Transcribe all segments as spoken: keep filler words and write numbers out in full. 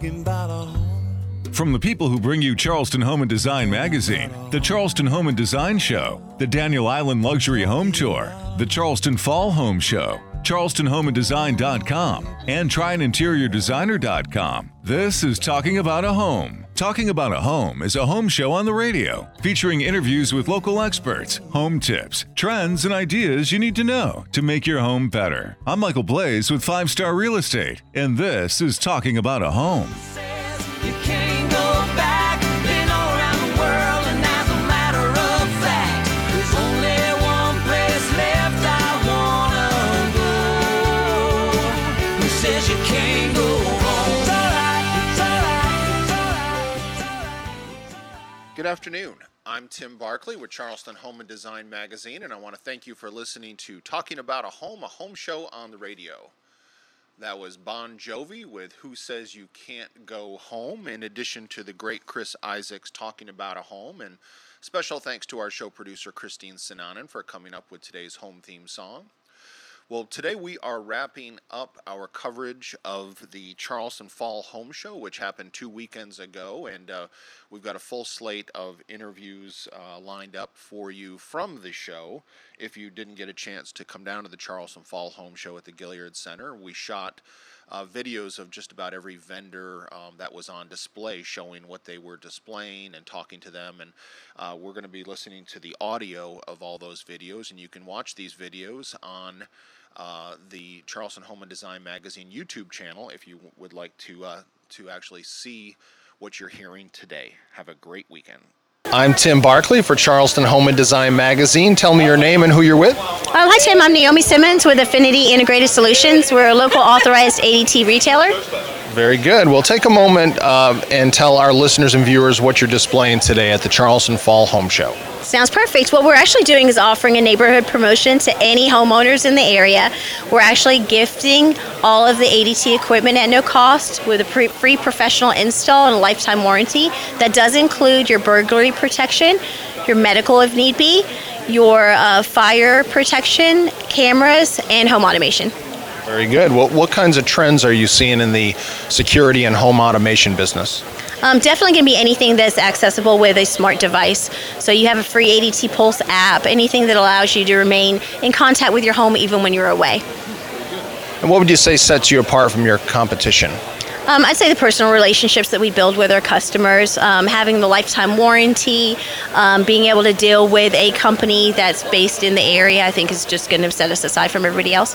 talking about a home. From the people who bring you Charleston Home and Design Magazine, the Charleston Home and Design Show, the Daniel Island Luxury Home Tour, the Charleston Fall Home Show, Charleston Home and Design dot com, and Try An Interior Designer dot com. This is Talking About a Home. Talking About a Home is a home show on the radio, featuring interviews with local experts, home tips, trends, and ideas you need to know to make your home better. I'm Michael Blaze with Five Star Real Estate, and this is Talking About a Home. You can't go back, been all around the world, and as a matter of fact, there's only one place left I wanna go. Who says you can't go home? It's alright, it's alright, it's alright, it's alright. Good afternoon. I'm Tim Barkley with Charleston Home and Design Magazine, and I want to thank you for listening to Talking About a Home, a home show on the radio. That was Bon Jovi with Who Says You Can't Go Home, in addition to the great Chris Isaacs Talking About a Home. And special thanks to our show producer, Christine Sinanen, for coming up with today's home theme song. Well, today we are wrapping up our coverage of the Charleston Fall Home Show, which happened two weekends ago, and uh, we've got a full slate of interviews uh, lined up for you from the show. If you didn't get a chance to come down to the Charleston Fall Home Show at the Gilliard Center, we shot uh, videos of just about every vendor um, that was on display, showing what they were displaying and talking to them, and uh, we're going to be listening to the audio of all those videos, and you can watch these videos on Uh, the Charleston Home and Design Magazine YouTube channel if you w- would like to uh, to actually see what you're hearing today. Have a great weekend. I'm Tim Barkley for Charleston Home and Design Magazine. Tell me your name and who you're with. Um, hi, Tim. I'm Naomi Simmons with Affinity Integrated Solutions. We're a local authorized A D T retailer. Very good. Well, take a moment uh, and tell our listeners and viewers what you're displaying today at the Charleston Fall Home Show. Sounds perfect. What we're actually doing is offering a neighborhood promotion to any homeowners in the area. We're actually gifting all of the A D T equipment at no cost with a pre- free professional install and a lifetime warranty. That does include your burglary protection, your medical if need be, your uh, fire protection, cameras, and home automation. Very good. What, what kinds of trends are you seeing in the security and home automation business? Um, definitely going to be anything that's accessible with a smart device. So you have a free A D T Pulse app, anything that allows you to remain in contact with your home even when you're away. And what would you say sets you apart from your competition? Um, I'd say the personal relationships that we build with our customers, um, having the lifetime warranty, um, being able to deal with a company that's based in the area, I think is just going to set us aside from everybody else.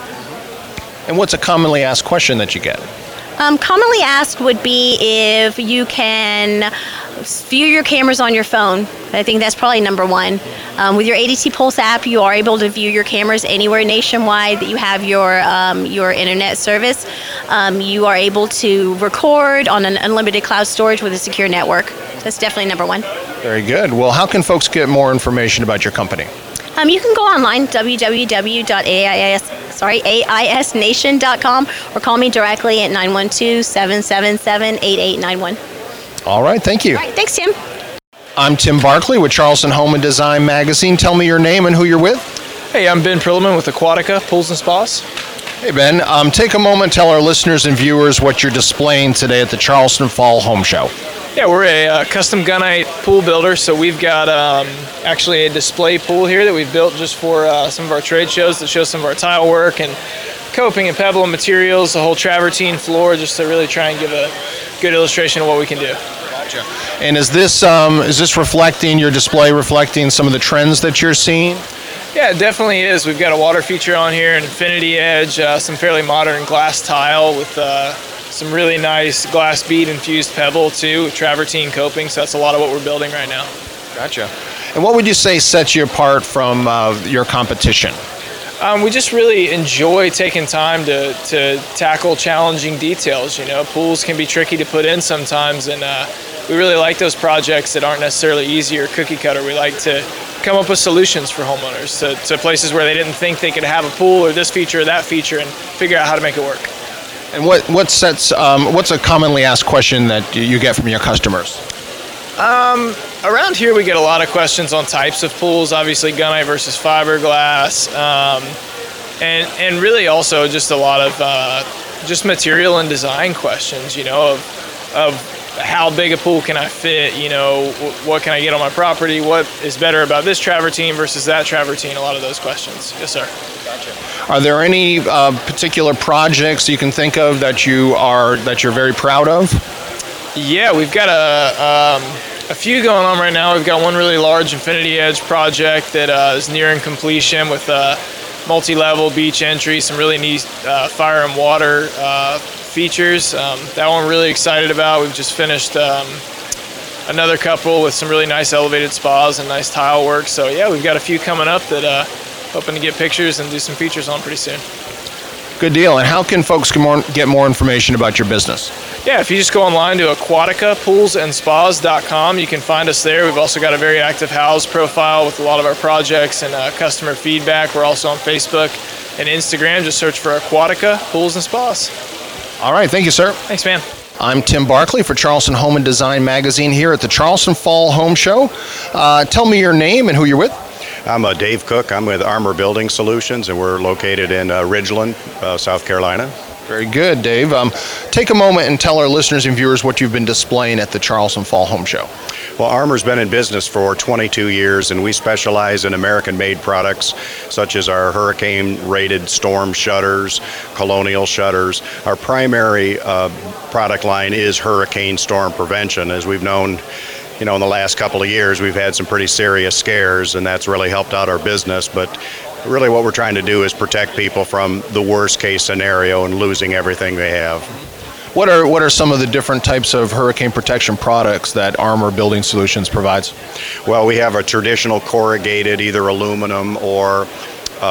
And what's a commonly asked question that you get? Um, commonly asked would be if you can view your cameras on your phone. I think that's probably number one. Um, with your A D T Pulse app, you are able to view your cameras anywhere nationwide that you have your um, your internet service. Um, you are able to record on an unlimited cloud storage with a secure network. That's definitely number one. Very good. Well, how can folks get more information about your company? Um, you can go online, w w w dot a i s sorry a i s nation dot com, or call me directly at nine one two, seven seven seven, eight eight nine one. All right, thank you. All right, thanks, Tim. I'm Tim Barkley with Charleston Home and Design Magazine. Tell me your name and who you're with. Hey, I'm Ben Perlman with Aquatica Pools and Spas. Hey, Ben. Um, take a moment, tell our listeners and viewers what you're displaying today at the Charleston Fall Home Show. Yeah, we're a uh, custom gunite pool builder, so we've got um, actually a display pool here that we've built just for uh, some of our trade shows that show some of our tile work and coping and pebble and materials, the whole travertine floor, just to really try and give a good illustration of what we can do. Gotcha. And is this um, is this reflecting your display, reflecting some of the trends that you're seeing? Yeah, it definitely is. We've got a water feature on here, an infinity edge, uh, some fairly modern glass tile with uh, some really nice glass bead infused pebble too, with travertine coping. So that's a lot of what we're building right now. Gotcha. And what would you say sets you apart from uh, your competition? Um, we just really enjoy taking time to, to tackle challenging details. You know, pools can be tricky to put in sometimes, and uh, we really like those projects that aren't necessarily easy or cookie cutter. We like to come up with solutions for homeowners to, to places where they didn't think they could have a pool or this feature or that feature, and figure out how to make it work. And what what sets um, what's a commonly asked question that you get from your customers? Um, around here we get a lot of questions on types of pools, obviously gunite versus fiberglass, um, and and really also just a lot of uh, just material and design questions, you know, of of how big a pool can I fit, you know, what can I get on my property, what is better about this travertine versus that travertine, a lot of those questions. Yes, sir. Are there any uh, particular projects you can think of that you are that you're very proud of? Yeah, we've got a um, a few going on right now. We've got one really large Infinity Edge project that uh, is nearing completion with a multi-level beach entry, some really neat uh, fire and water uh, features. Um, that one we're really excited about. We've just finished um, another couple with some really nice elevated spas and nice tile work. So yeah, we've got a few coming up that uh, hoping to get pictures and do some features on pretty soon. Good deal. And how can folks get more, get more information about your business? Yeah, if you just go online to aquatica pools and spas dot com, you can find us there. We've also got a very active house profile with a lot of our projects and uh, customer feedback. We're also on Facebook and Instagram. Just search for Aquatica Pools and Spas. All right. Thank you, sir. Thanks, man. I'm Tim Barkley for Charleston Home and Design Magazine here at the Charleston Fall Home Show. Uh, tell me your name and who you're with. I'm uh, Dave Cook. I'm with Armor Building Solutions, and we're located in uh, Ridgeland, uh, South Carolina. Very good, Dave. Um, take a moment and tell our listeners and viewers what you've been displaying at the Charleston Fall Home Show. Well, Armor's been in business for twenty-two years, and we specialize in American-made products, such as our hurricane-rated storm shutters, colonial shutters. Our primary uh, product line is hurricane storm prevention. As we've known, you know, in the last couple of years, we've had some pretty serious scares, and that's really helped out our business. But really what we're trying to do is protect people from the worst case scenario and losing everything they have. What are what are some of the different types of hurricane protection products that Armor Building Solutions provides? Well, we have a traditional corrugated, either aluminum or uh,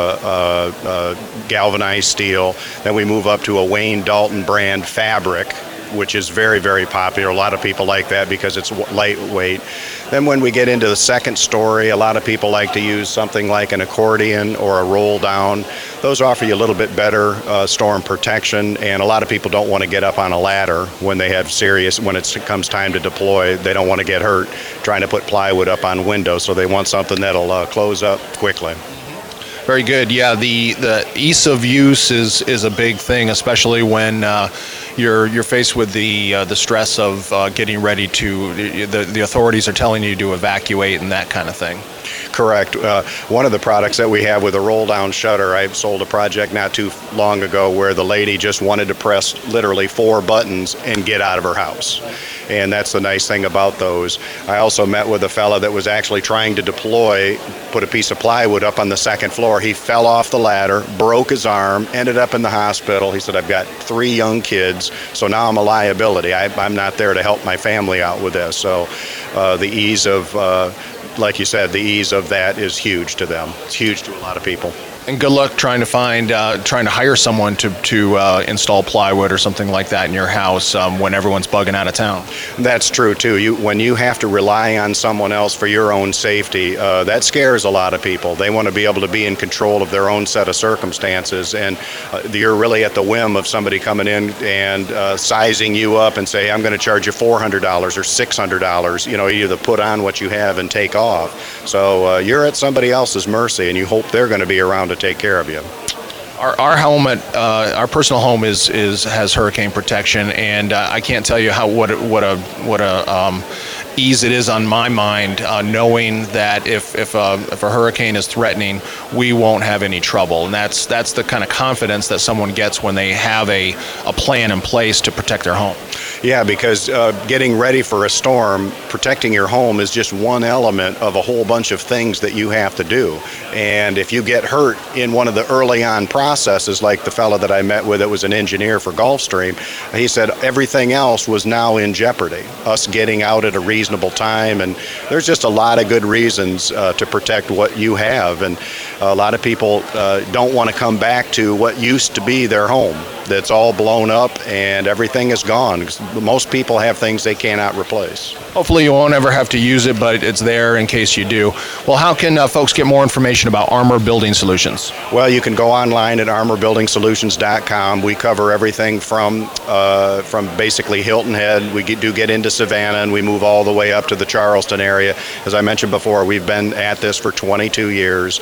uh, uh, galvanized steel. Then we move up to a Wayne Dalton brand fabric, which is very, very popular. A lot of people like that because it's lightweight. Then when we get into the second story, a lot of people like to use something like an accordion or a roll down. Those offer you a little bit better uh, storm protection, and a lot of people don't want to get up on a ladder when they have serious, when it comes time to deploy. They don't want to get hurt trying to put plywood up on windows, so they want something that'll uh, close up quickly. Very good. Yeah, the, the ease of use is, is a big thing, especially when uh, you're you're faced with the uh, the stress of uh, getting ready to the the authorities are telling you to evacuate and that kind of thing. Correct. Uh, one of the products that we have with a roll-down shutter, I sold a project not too long ago where the lady just wanted to press literally four buttons and get out of her house. And that's the nice thing about those. I also met with a fella that was actually trying to deploy, put a piece of plywood up on the second floor. He fell off the ladder, broke his arm, ended up in the hospital. He said, I've got three young kids, so now I'm a liability. I, I'm not there to help my family out with this. So uh, the ease of uh, like you said, the ease of that is huge to them. It's huge to a lot of people. And good luck trying to find, uh, trying to hire someone to to uh, install plywood or something like that in your house um, when everyone's bugging out of town. That's true too. You when you have to rely on someone else for your own safety, uh, that scares a lot of people. They want to be able to be in control of their own set of circumstances, and uh, you're really at the whim of somebody coming in and uh, sizing you up and say, I'm going to charge you four hundred dollars or six hundred dollars. You know, you either put on what you have and take off. So uh, you're at somebody else's mercy, and you hope they're going to be around to take care of you. Our, our home at uh, our personal home is is has hurricane protection, and uh, I can't tell you how what a, what a what a um, ease it is on my mind uh, knowing that if if a, if a hurricane is threatening, we won't have any trouble, and that's that's the kind of confidence that someone gets when they have a a plan in place to protect their home. Yeah, because uh, getting ready for a storm, protecting your home is just one element of a whole bunch of things that you have to do. And if you get hurt in one of the early on processes, like the fellow that I met with that was an engineer for Gulfstream, he said everything else was now in jeopardy, us getting out at a reasonable time. And there's just a lot of good reasons uh, to protect what you have. And a lot of people uh, don't want to come back to what used to be their home. That's all blown up and everything is gone. Most people have things they cannot replace. Hopefully you won't ever have to use it, but it's there in case you do. Well, how can uh, folks get more information about Armor Building Solutions? Well, you can go online at armor building solutions dot com. We cover everything from uh, from basically Hilton Head. We get, do get into Savannah, and we move all the way up to the Charleston area. As I mentioned before, we've been at this for twenty-two years, and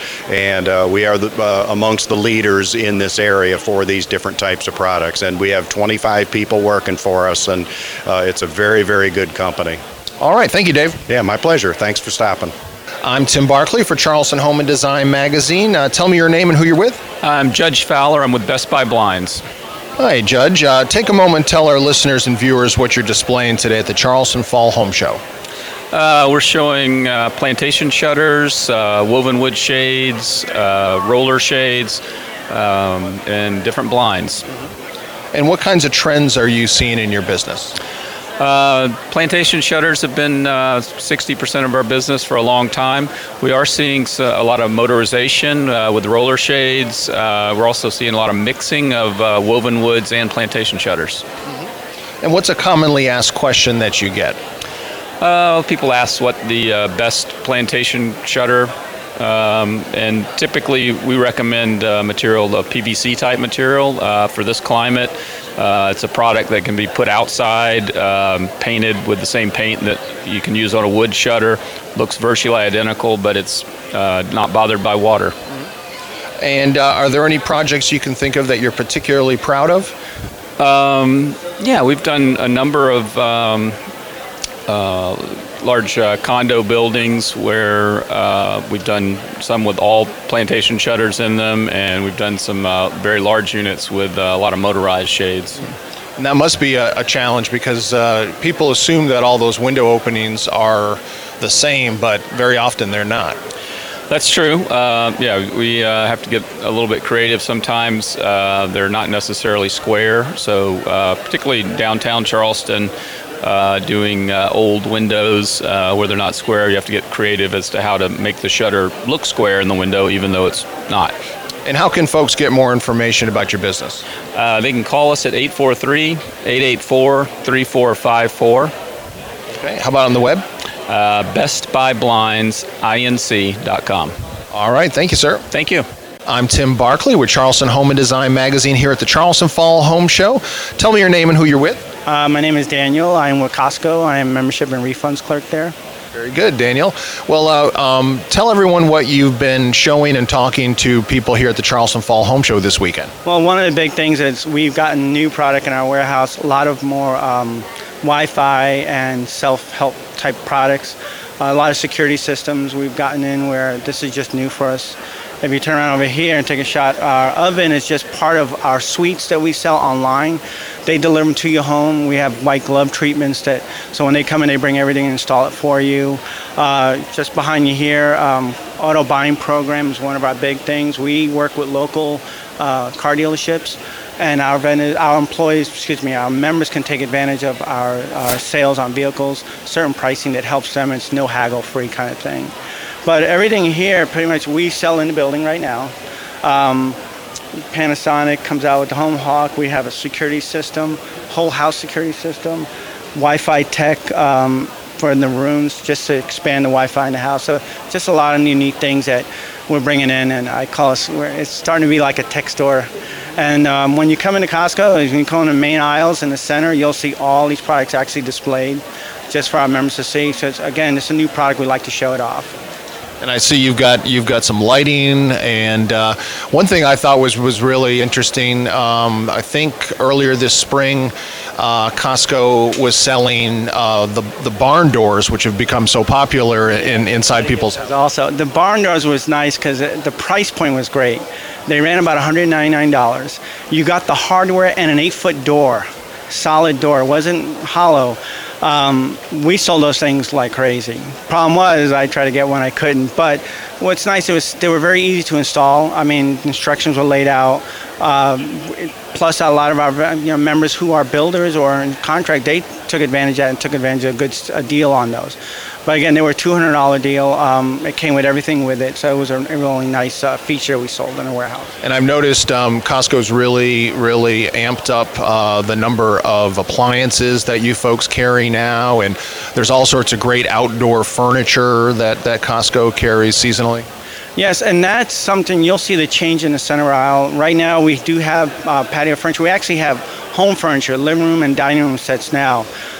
and uh, we are the, uh, amongst the leaders in this area for these different types of products. And we have twenty-five people working for us, and uh, it's a very, very good company. All right. Thank you, Dave. Yeah, my pleasure. Thanks for stopping. I'm Tim Barkley for Charleston Home and Design Magazine. Uh, tell me your name and who you're with. I'm Judge Fowler. I'm with Best Buy Blinds. Hi, Judge. Uh, take a moment and tell our listeners and viewers what you're displaying today at the Charleston Fall Home Show. Uh, we're showing uh, plantation shutters, uh, woven wood shades, uh, roller shades, um, and different blinds. And what kinds of trends are you seeing in your business? Uh, plantation shutters have been uh, sixty percent of our business for a long time. We are seeing a lot of motorization uh, with roller shades. Uh, we're also seeing a lot of mixing of uh, woven woods and plantation shutters. Mm-hmm. And what's a commonly asked question that you get? Uh, people ask what the uh, best plantation shutter, um, and typically we recommend uh, material, the P V C type material uh, for this climate. Uh, it's a product that can be put outside, um, painted with the same paint that you can use on a wood shutter. Looks virtually identical, but it's uh, not bothered by water. And uh, are there any projects you can think of that you're particularly proud of? Um, yeah, we've done a number of um, uh, large uh, condo buildings where uh, we've done some with all plantation shutters in them, and we've done some uh, very large units with uh, a lot of motorized shades. And that must be a, a challenge because uh, people assume that all those window openings are the same, but very often they're not. That's true. Uh, yeah, we uh, have to get a little bit creative sometimes. Uh, they're not necessarily square, so uh, particularly downtown Charleston, Uh, doing uh, old windows uh, where they're not square, you have to get creative as to how to make the shutter look square in the window, even though it's not. And how can folks get more information about your business? Uh, they can call us at eight four three, eight eight four, three four five four. Okay. How about on the web? Uh, best buy blinds inc dot com. All right. Thank you, sir. Thank you. I'm Tim Barkley with Charleston Home and Design Magazine here at the Charleston Fall Home Show. Tell me your name and who you're with. Uh, my name is Daniel. I'm with Costco. I am a membership and refunds clerk there. Very good, Daniel. Well, uh, um, tell everyone what you've been showing and talking to people here at the Charleston Fall Home Show this weekend. Well, one of the big things is we've gotten new product in our warehouse, a lot of more um, Wi-Fi and self-help type products, a lot of security systems we've gotten in where this is just new for us. If you turn around over here and take a shot, our oven is just part of our suites that we sell online. They deliver them to your home. We have white glove treatments that, so when they come in, they bring everything and install it for you. Uh, just behind you here, um, auto buying program is one of our big things. We work with local uh, car dealerships, and our vendors, our employees, excuse me, our members can take advantage of our, our sales on vehicles, certain pricing that helps them. It's no haggle-free kind of thing. But everything here, pretty much, we sell in the building right now. Um, Panasonic comes out with the Home Hawk. We have a security system, whole house security system, Wi-Fi tech um, for in the rooms, just to expand the Wi-Fi in the house. So just a lot of unique things that we're bringing in, and I call us, we're, it's starting to be like a tech store. And um, when you come into Costco, when you go in the main aisles in the center, you'll see all these products actually displayed just for our members to see. So it's, again, it's a new product. We like to show it off. And I see you've got you've got some lighting, and uh, one thing I thought was was really interesting. Um, I think earlier this spring, uh, Costco was selling uh, the the barn doors, which have become so popular in inside people's houses. Also, the barn doors was nice because the price point was great. They ran about one hundred ninety-nine dollars. You got the hardware and an eight-foot door, solid door. It wasn't hollow. Um, we sold those things like crazy. Problem was, I tried to get one, I couldn't. But what's nice, it was they were very easy to install. I mean, instructions were laid out. Um, plus, a lot of our you know, members who are builders or in contract, they took advantage of that and took advantage of a good a deal on those. But again, they were a two hundred dollars deal. Um, it came with everything with it, so it was a really nice uh, feature we sold in the warehouse. And I've noticed um, Costco's really, really amped up uh, the number of appliances that you folks carry now, and there's all sorts of great outdoor furniture that, that Costco carries seasonally. Yes, and that's something you'll see the change in the center aisle. Right now, we do have uh, patio furniture. We actually have home furniture, living room and dining room sets now.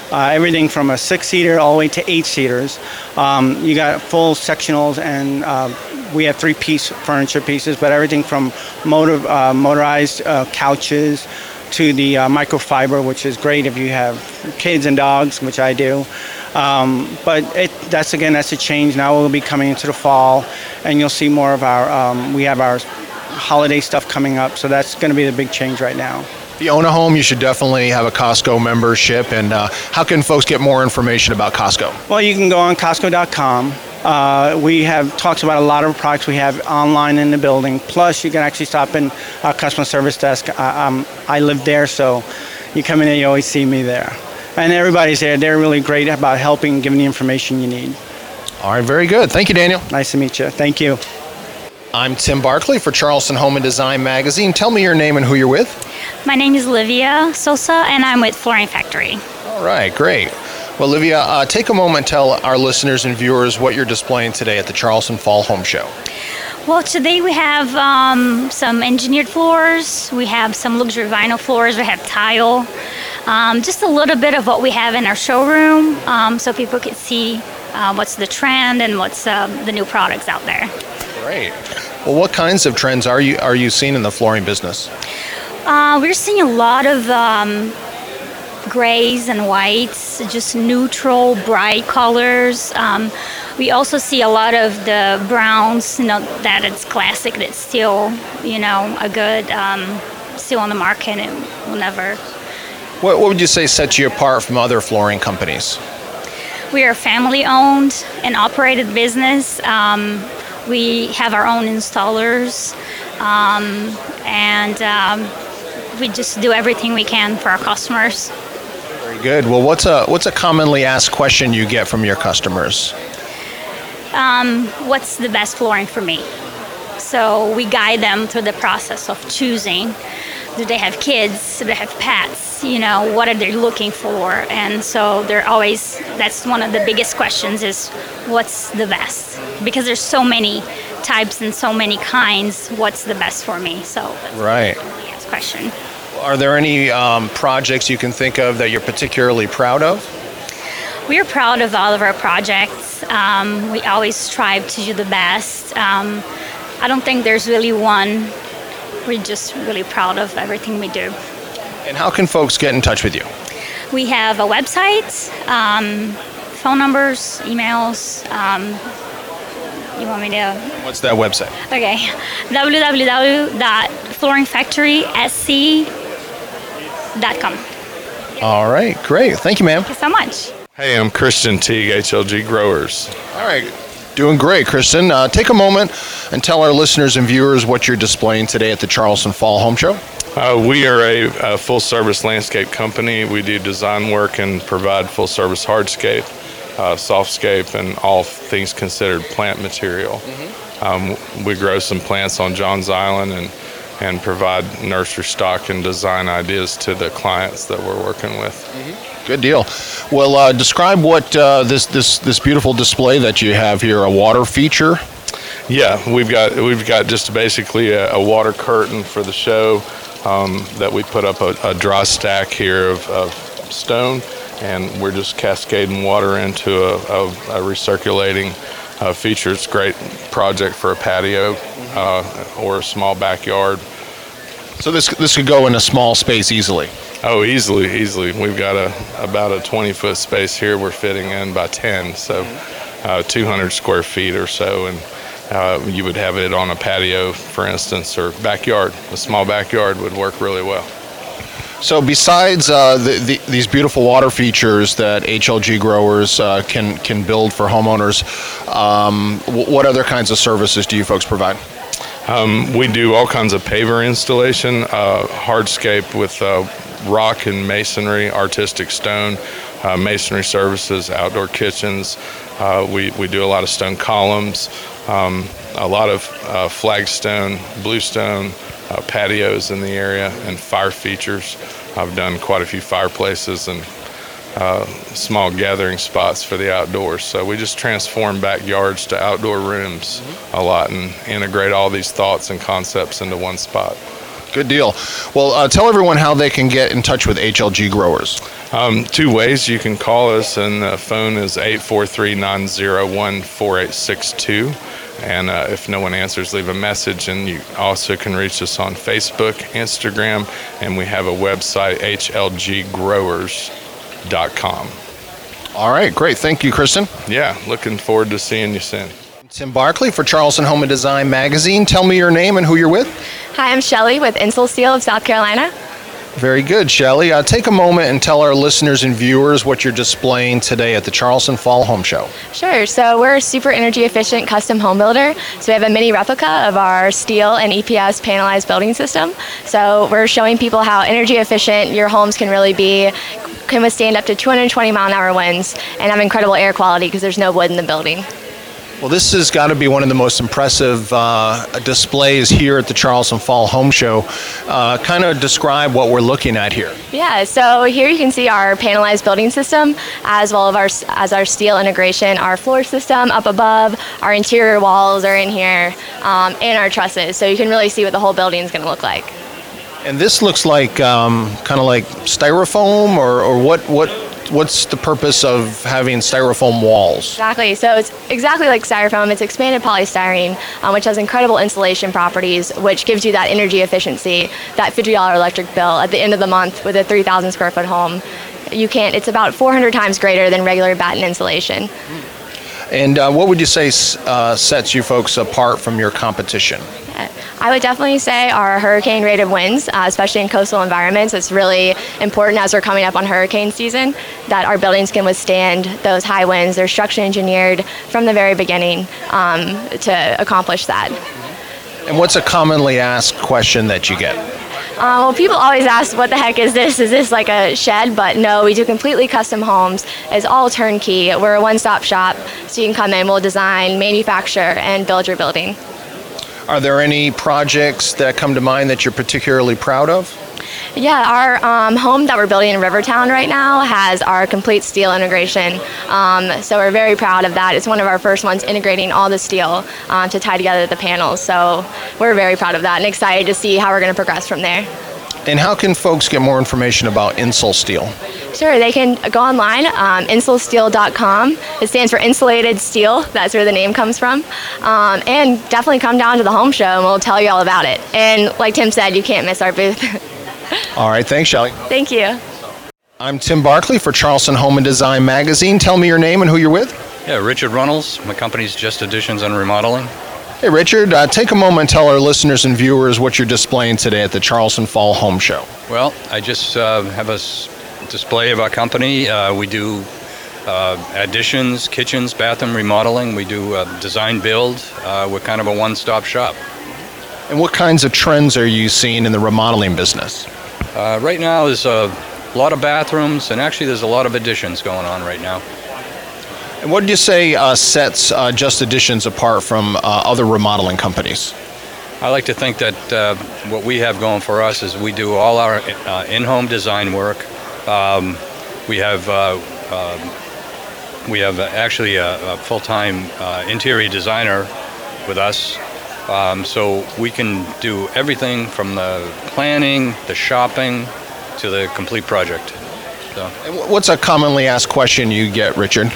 uh, everything from a six-seater all the way to eight-seaters. Um, you got full sectionals, and uh, we have three-piece furniture pieces, but everything from motor, uh, motorized uh, couches to the uh, microfiber, which is great if you have kids and dogs, which I do. Um, but it, that's, again, that's a change. Now we'll be coming into the fall, and you'll see more of our, um, we have our holiday stuff coming up, so that's going to be the big change right now. If you own a home, you should definitely have a Costco membership. And uh, how can folks get more information about Costco? Well, you can go on Costco dot com. Uh, we have talked about a lot of products we have online in the building. Plus, you can actually stop in our customer service desk. I, um, I live there, so you come in and you always see me there. And everybody's there. They're really great about helping, giving the information you need. All right, very good. Thank you, Daniel. Nice to meet you. Thank you. I'm Tim Barkley for Charleston Home and Design Magazine. Tell me your name and who you're with. My name is Livia Sosa, and I'm with Flooring Factory. All right, great. Well, Livia, uh, take a moment and tell our listeners and viewers what you're displaying today at the Charleston Fall Home Show. Well, today we have um, some engineered floors, we have some luxury vinyl floors, we have tile, um, just a little bit of what we have in our showroom, um, so people can see uh, what's the trend and what's uh, the new products out there. Great. Well, what kinds of trends are you are you seeing in the flooring business? Uh, we're seeing a lot of um, grays and whites, just neutral, bright colors. Um, we also see a lot of the browns, you know, that it's classic, that's still, you know, a good, um, still on the market and will never. What, what would you say sets you apart from other flooring companies? We are a family-owned and operated business. Um, we have our own installers, um, and um, we just do everything we can for our customers. Very good. Well, what's a what's a commonly asked question you get from your customers? Um, what's the best flooring for me? So we guide them through the process of choosing. Do they have kids? Do they have pets? You know, what are they looking for? And so they're always, that's one of the biggest questions is what's the best? Because there's so many types and so many kinds, what's the best for me? So that's right. the biggest question. Are there any um, projects you can think of that you're particularly proud of? We're proud of all of our projects. Um, we always strive to do the best. Um, I don't think there's really one. We're just really proud of everything we do. And how can folks get in touch with you? We have a website, um, phone numbers, emails. Um, you want me to? What's that website? Okay, w w w dot flooring factory s c dot com. All right, great. Thank you, ma'am. Thank you so much. Hey, I'm Christian Teague, H L G Growers. All right, doing great, Kristen. Uh, take a moment and tell our listeners and viewers what you're displaying today at the Charleston Fall Home Show. Uh, we are a, a full-service landscape company. We do design work and provide full-service hardscape, uh, softscape, and all things considered plant material. Mm-hmm. Um, we grow some plants on Johns Island and, and provide nursery stock and design ideas to the clients that we're working with. Mm-hmm. Good deal. Well, uh, describe what uh, this, this, this beautiful display that you have here, a water feature. Yeah, we've got we've got just basically a, a water curtain for the show. Um, that we put up a, a dry stack here of, of stone, and we're just cascading water into a, a, a recirculating uh, feature. It's a great project for a patio uh, or a small backyard. So this this could go in a small space easily? Oh, easily, easily. We've got a about a twenty-foot space here we're fitting in by ten, so uh, two hundred square feet or so, and Uh, you would have it on a patio, for instance, or backyard. A small backyard would work really well. So besides uh, the, the, these beautiful water features that H L G Growers uh, can, can build for homeowners, um, w- what other kinds of services do you folks provide? Um, we do all kinds of paver installation, uh, hardscape with uh, rock and masonry, artistic stone, uh, masonry services, outdoor kitchens. Uh, we, we do a lot of stone columns. Um, a lot of uh, flagstone, bluestone uh, patios in the area, and fire features. I've done quite a few fireplaces and uh, small gathering spots for the outdoors. So we just transform backyards to outdoor rooms mm-hmm. a lot and integrate all these thoughts and concepts into one spot. Good deal. Well, uh, tell everyone how they can get in touch with H L G Growers. Um, two ways. You can call us, and the phone is eight four three, nine zero one, four eight six two. And uh, if no one answers, leave a message. And you also can reach us on Facebook, Instagram, and we have a website, H L G growers dot com. All right, great. Thank you, Kristen. Yeah, looking forward to seeing you soon. Tim Barkley for Charleston Home and Design Magazine. Tell me your name and who you're with. Hi, I'm Shelly with Insel Steel of South Carolina. Very good, Shelly. Uh, take a moment and tell our listeners and viewers what you're displaying today at the Charleston Fall Home Show. Sure. So we're a super energy efficient custom home builder. So we have a mini replica of our steel and E P S panelized building system. So we're showing people how energy efficient your homes can really be, can withstand up to two hundred twenty mile an hour winds and have incredible air quality because there's no wood in the building. Well, this has got to be one of the most impressive uh, displays here at the Charleston Fall Home Show. Uh, kind of describe what we're looking at here. Yeah, so here you can see our panelized building system as well as our, as our steel integration, our floor system up above, our interior walls are in here, um, and our trusses. So you can really see what the whole building is going to look like. And this looks like um, kind of like styrofoam, or, or what, what, what's the purpose of having styrofoam walls? Exactly. So it's exactly like styrofoam. It's expanded polystyrene, um, which has incredible insulation properties, which gives you that energy efficiency, that fifty dollars electric bill at the end of the month with a three thousand square foot home. You can't, it's about four hundred times greater than regular batten insulation. And uh, what would you say uh, sets you folks apart from your competition? I would definitely say our hurricane rated winds, uh, especially in coastal environments. It's really important as we're coming up on hurricane season that our buildings can withstand those high winds. They're structurally engineered from the very beginning um, to accomplish that. And what's a commonly asked question that you get? Uh, well, people always ask, what the heck is this? Is this like a shed? But no, we do completely custom homes. It's all turnkey. We're a one-stop shop, so you can come in, we'll design, manufacture, and build your building. Are there any projects that come to mind that you're particularly proud of? Yeah, our um, home that we're building in Rivertown right now has our complete steel integration. Um, so we're very proud of that. It's one of our first ones integrating all the steel um, to tie together the panels. So we're very proud of that and excited to see how we're going to progress from there. And how can folks get more information about Insel Steel? Sure, they can go online, um, insel steel dot com. It stands for insulated steel. That's where the name comes from. Um, and definitely come down to the home show and we'll tell you all about it. And like Tim said, you can't miss our booth. All right, thanks, Shelly. Thank you. I'm Tim Barkley for Charleston Home and Design Magazine. Tell me your name and who you're with. Yeah, Richard Runnels. My company's Just Additions and Remodeling. Hey, Richard, uh, take a moment and tell our listeners and viewers what you're displaying today at the Charleston Fall Home Show. Well, I just uh, have a s- display of our company. Uh, we do uh, additions, kitchens, bathroom remodeling. We do uh, design build. Uh, we're kind of a one-stop shop. And what kinds of trends are you seeing in the remodeling business? Uh, right now, there's a lot of bathrooms, and actually there's a lot of additions going on right now. And what did you say uh, sets uh, Just Additions apart from uh, other remodeling companies? I like to think that uh, what we have going for us is we do all our uh, in-home design work. Um, we have uh, uh, we have actually a, a full-time uh, interior designer with us, um, so we can do everything from the planning, the shopping, to the complete project. So. And what's a commonly asked question you get, Richard?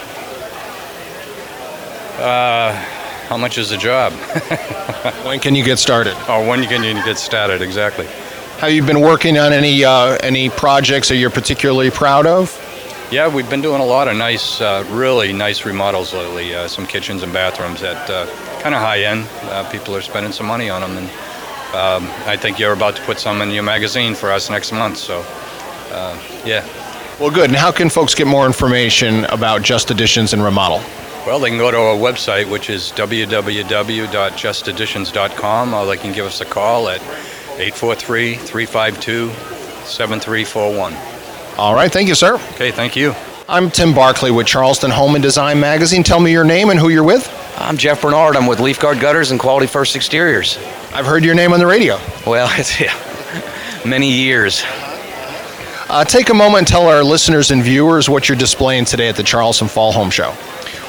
Uh, how much is the job? When can you get started? Oh, when can you get started, exactly. Have you been working on any uh, any projects that you're particularly proud of? Yeah, we've been doing a lot of nice, uh, really nice remodels lately. Uh, some kitchens and bathrooms that uh, kind of high end. Uh, people are spending some money on them, and um, I think you're about to put some in your magazine for us next month. So, uh, yeah. Well, good. And how can folks get more information about Just Additions and Remodel? Well, they can go to our website, which is w w w dot just additions dot com, or they can give us a call at eight four three, three five two, seven three four one. All right. Thank you, sir. Okay, thank you. I'm Tim Barkley with Charleston Home and Design Magazine. Tell me your name and who you're with. I'm Jeff Bernard. I'm with Leaf Guard Gutters and Quality First Exteriors. I've heard your name on the radio. Well, it's yeah, many years. Uh, take a moment and tell our listeners and viewers what you're displaying today at the Charleston Fall Home Show.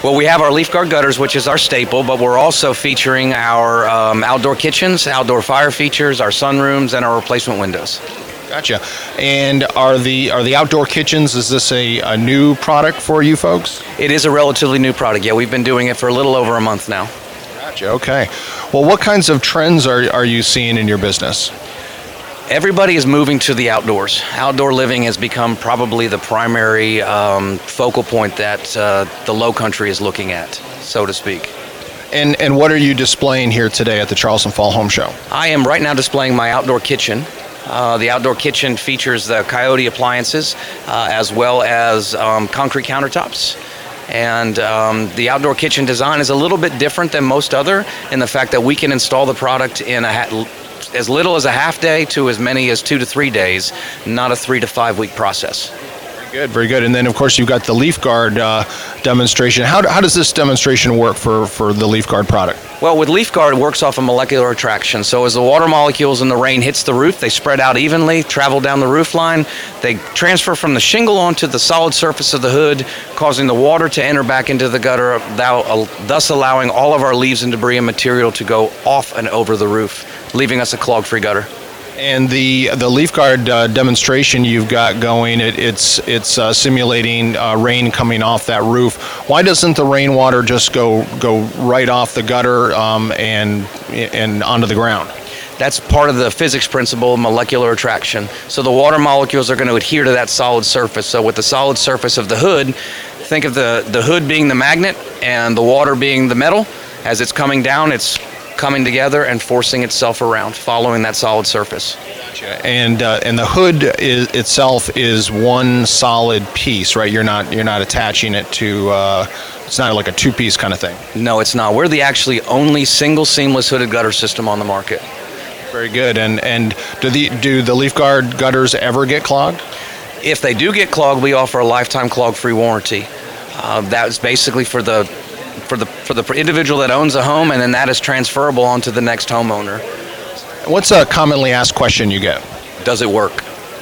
Well, we have our leaf guard gutters, which is our staple, but we're also featuring our um, outdoor kitchens, outdoor fire features, our sunrooms, and our replacement windows. Gotcha. And are the are the outdoor kitchens, is this a, a new product for you folks? It is a relatively new product. Yeah, we've been doing it for a little over a month now. Gotcha. Okay. Well, what kinds of trends are, are you seeing in your business? Everybody is moving to the outdoors. Outdoor living has become probably the primary um, focal point that uh, the Low Country is looking at, so to speak. And and what are you displaying here today at the Charleston Fall Home Show? I am right now displaying my outdoor kitchen. Uh, the outdoor kitchen features the Coyote appliances uh, as well as um, concrete countertops. And um, the outdoor kitchen design is a little bit different than most other in the fact that we can install the product in a ha- as little as a half day to as many as two to three days, not a three to five week process. Very good, very good. And then, of course, you've got the Leaf Guard uh, demonstration. How, how does this demonstration work for, for the Leaf Guard product? Well, with Leaf Guard, it works off of molecular attraction. So as the water molecules in the rain hits the roof, they spread out evenly, travel down the roof line. They transfer from the shingle onto the solid surface of the hood, causing the water to enter back into the gutter, thus allowing all of our leaves and debris and material to go off and over the roof, leaving us a clog-free gutter. And the the Leaf Guard uh, demonstration you've got going, it, it's it's uh, simulating uh, rain coming off that roof. Why doesn't the rainwater just go go right off the gutter um, and and onto the ground? That's part of the physics principle of molecular attraction. So the water molecules are going to adhere to that solid surface. So with the solid surface of the hood, think of the, the hood being the magnet and the water being the metal. As it's coming down, it's coming together and forcing itself around, following that solid surface. And uh, and the hood is, itself is one solid piece, right? You're not you're not attaching it to. Uh, it's not like a two-piece kind of thing. No, it's not. We're the actually only single seamless hooded gutter system on the market. Very good. And and do the do the Leaf Guard gutters ever get clogged? If they do get clogged, we offer a lifetime clog-free warranty. Uh, that's basically for the for the for the individual that owns a home, and then that is transferable onto the next homeowner. What's a commonly asked question you get? Does it work?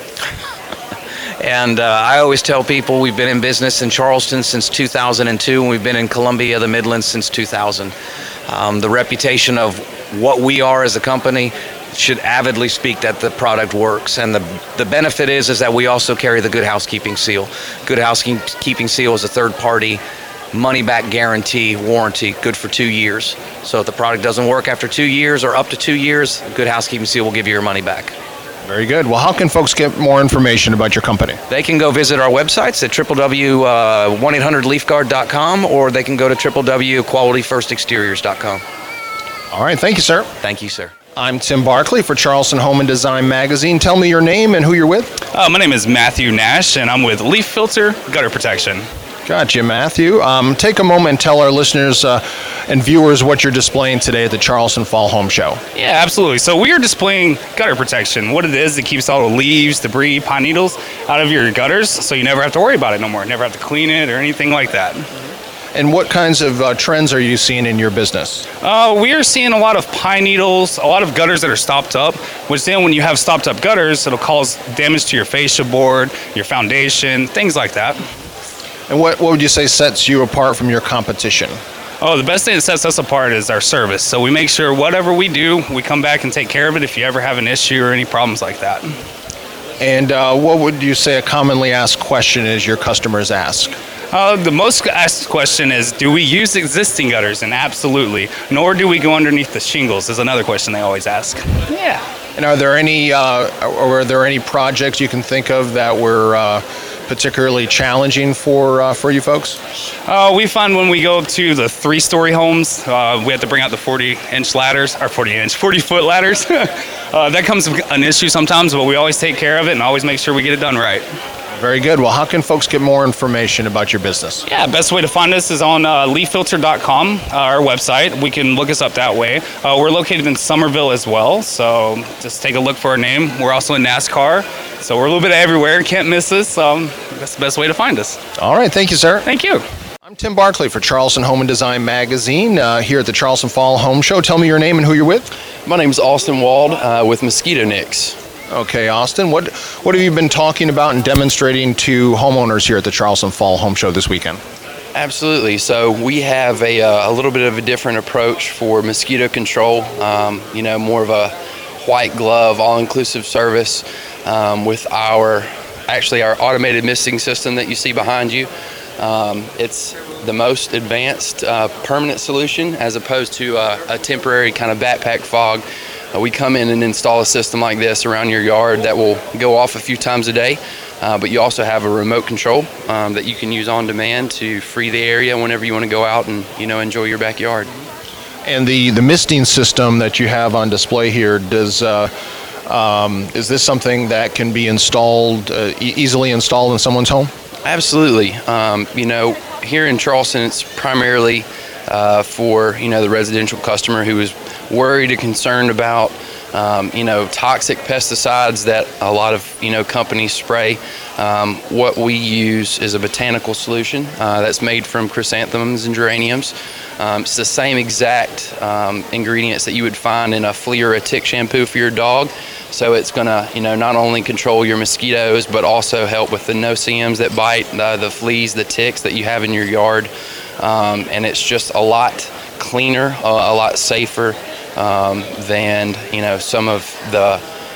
And uh, I always tell people we've been in business in Charleston since two thousand two, and we've been in Columbia, the Midlands, since two thousand. Um, the reputation of what we are as a company should avidly speak that the product works. And the the benefit is is that we also carry the Good Housekeeping seal. Good Housekeeping seal is a third-party money-back guarantee warranty, good for two years. So if the product doesn't work after two years or up to two years, Good Housekeeping seal will give you your money back. Very good. Well, how can folks get more information about your company? They can go visit our websites at w w w dot one eight hundred leaf guard dot com, or they can go to w w w dot quality first exteriors dot com. All right. Thank you, sir. Thank you, sir. I'm Tim Barkley for Charleston Home and Design Magazine. Tell me your name and who you're with. Uh, my name is Matthew Nash, and I'm with Leaf Filter Gutter Protection. Gotcha, Matthew. Um, take a moment and tell our listeners uh, and viewers what you're displaying today at the Charleston Fall Home Show. Yeah, absolutely. So we are displaying gutter protection. What it is, it keeps all the leaves, debris, pine needles out of your gutters, so you never have to worry about it no more. Never have to clean it or anything like that. And what kinds of uh, trends are you seeing in your business? Uh, we are seeing a lot of pine needles, a lot of gutters that are stopped up, which then when you have stopped up gutters, it'll cause damage to your fascia board, your foundation, things like that. And what, what would you say sets you apart from your competition? Oh, the best thing that sets us apart is our service. So we make sure whatever we do, we come back and take care of it if you ever have an issue or any problems like that. And uh, what would you say a commonly asked question is your customers ask? Uh, the most asked question is, do we use existing gutters? And absolutely. Nor do we go underneath the shingles is another question they always ask. Yeah. And are there any, uh, or are there any projects you can think of that were uh, particularly challenging for uh, for you folks? Uh, we find when we go to the three-story homes, uh, we have to bring out the forty-inch ladders, or forty-inch, forty-foot ladders. uh, that comes an issue sometimes, but we always take care of it and always make sure we get it done right. Very good. Well, how can folks get more information about your business? Yeah, best way to find us is on uh, leaf filter dot com, uh, our website. We can look us up that way. Uh, we're located in Somerville as well, so just take a look for our name. We're also in NASCAR, so we're a little bit everywhere. Can't miss us. Um, that's the best way to find us. All right. Thank you, sir. Thank you. I'm Tim Barkley for Charleston Home and Design Magazine uh, here at the Charleston Fall Home Show. Tell me your name and who you're with. My name is Austin Wald uh, with Mosquito Nix. Okay, Austin, what what have you been talking about and demonstrating to homeowners here at the Charleston Fall Home Show this weekend? Absolutely. So we have a, uh, a little bit of a different approach for mosquito control. Um, you know, more of a white glove, all-inclusive service um, with our, actually our automated misting system that you see behind you. Um, it's the most advanced uh, permanent solution as opposed to uh, a temporary kind of backpack fog. Uh, we come in and install a system like this around your yard that will go off a few times a day, uh, but you also have a remote control um, that you can use on demand to free the area whenever you want to go out and, you know, enjoy your backyard. And the, the misting system that you have on display here, does uh, um, is this something that can be installed, uh, e- easily installed in someone's home? Absolutely. Um, you know, here in Charleston, it's primarily uh, for, you know, the residential customer who is worried and concerned about, um, you know, toxic pesticides that a lot of, you know, companies spray. Um, what we use is a botanical solution uh, that's made from chrysanthemums and geraniums. Um, it's the same exact um, ingredients that you would find in a flea or a tick shampoo for your dog. So it's going to, you know, not only control your mosquitoes, but also help with the no-see-ums that bite, uh, the fleas, the ticks that you have in your yard. Um, and it's just a lot cleaner, uh, a lot safer um, than, you know, some of the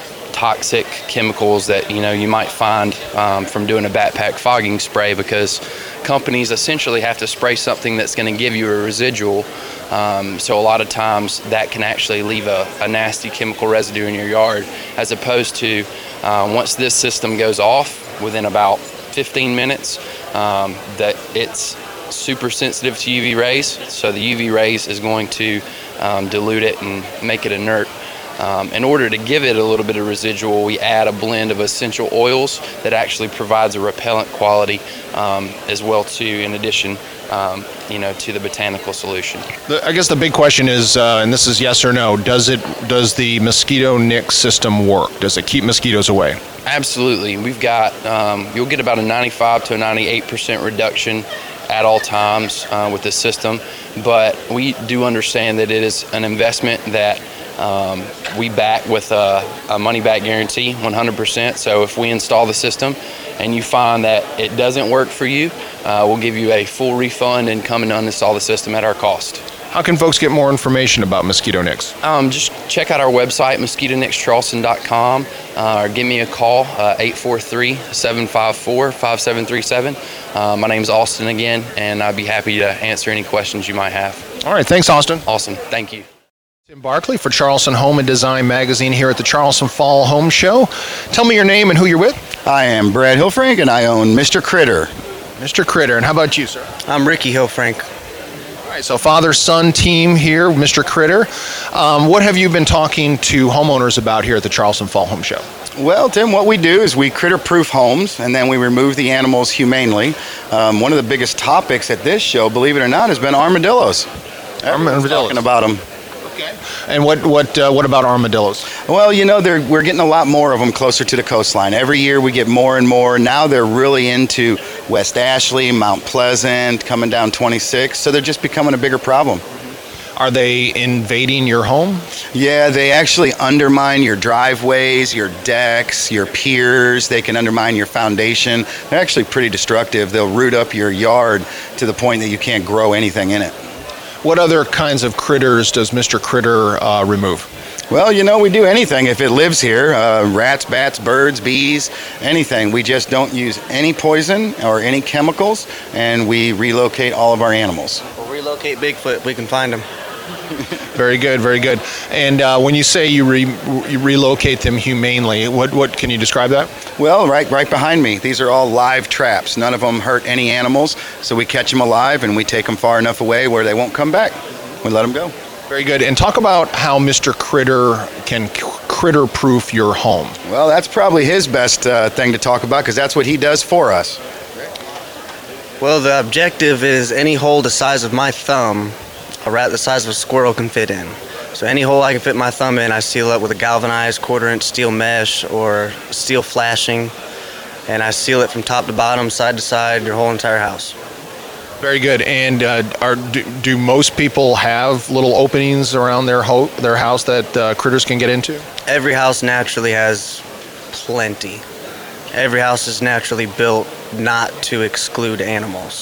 toxic chemicals that, you know, you might find um, from doing a backpack fogging spray, because companies essentially have to spray something that's going to give you a residual. Um, so a lot of times that can actually leave a, a nasty chemical residue in your yard, as opposed to uh, once this system goes off within about fifteen minutes, um, that it's super sensitive to U V rays. So the U V rays is going to um, dilute it and make it inert. Um, in order to give it a little bit of residual, we add a blend of essential oils that actually provides a repellent quality um, as well too, in addition um, you know, to the botanical solution. The, I guess the big question is, uh, and this is yes or no, does it does the Mosquito Nix system work? Does it keep mosquitoes away? Absolutely. We've got, um, you'll get about a ninety-five to a ninety-eight percent reduction at all times uh, with this system, but we do understand that it is an investment that Um, we back with a, a money-back guarantee, one hundred percent. So if we install the system and you find that it doesn't work for you, uh, we'll give you a full refund and come and uninstall the system at our cost. How can folks get more information about Mosquito Nix? Um, just check out our website, mosquito nix charleston dot com, uh, or give me a call, uh, eight four three, seven five four, five seven three seven. Uh, my name's Austin again, and I'd be happy to answer any questions you might have. All right, thanks, Austin. Awesome, thank you. Tim Barkley for Charleston Home and Design Magazine here at the Charleston Fall Home Show. Tell me your name and who you're with. I am Brad Hillfrank, and I own Mister Critter. Mister Critter, and how about you, sir? I'm Ricky Hillfrank. All right, so father-son team here, Mister Critter. Um, what have you been talking to homeowners about here at the Charleston Fall Home Show? Well, Tim, what we do is we critter-proof homes, and then we remove the animals humanely. Um, one of the biggest topics at this show, believe it or not, has been armadillos. Everyone's talking about them. And what what uh, what about armadillos? Well, you know, they're, we're getting a lot more of them closer to the coastline. Every year we get more and more. Now they're really into West Ashley, Mount Pleasant, coming down twenty-six, so they're just becoming a bigger problem. Are they invading your home? Yeah, they actually undermine your driveways, your decks, your piers. They can undermine your foundation. They're actually pretty destructive. They'll root up your yard to the point that you can't grow anything in it. What other kinds of critters does Mister Critter uh, remove? Well, you know, we do anything if it lives here. Uh, rats, bats, birds, bees, anything. We just don't use any poison or any chemicals, and we relocate all of our animals. We'll relocate Bigfoot if we can find him. Very good, very good. And uh, when you say you, re- you relocate them humanely, what what can you describe that? Well, right right behind me, these are all live traps. None of them hurt any animals, so we catch them alive and we take them far enough away where they won't come back. We let them go. Very good. And talk about how Mister Critter can critter-proof your home. Well, that's probably his best uh, thing to talk about, because that's what he does for us. Well, the objective is any hole the size of my thumb, a rat the size of a squirrel can fit in. So any hole I can fit my thumb in, I seal up with a galvanized quarter-inch steel mesh or steel flashing, and I seal it from top to bottom, side to side, your whole entire house. Very good. And uh, are do, do most people have little openings around their ho- their house that uh, critters can get into? Every house naturally has plenty. Every house is naturally built not to exclude animals.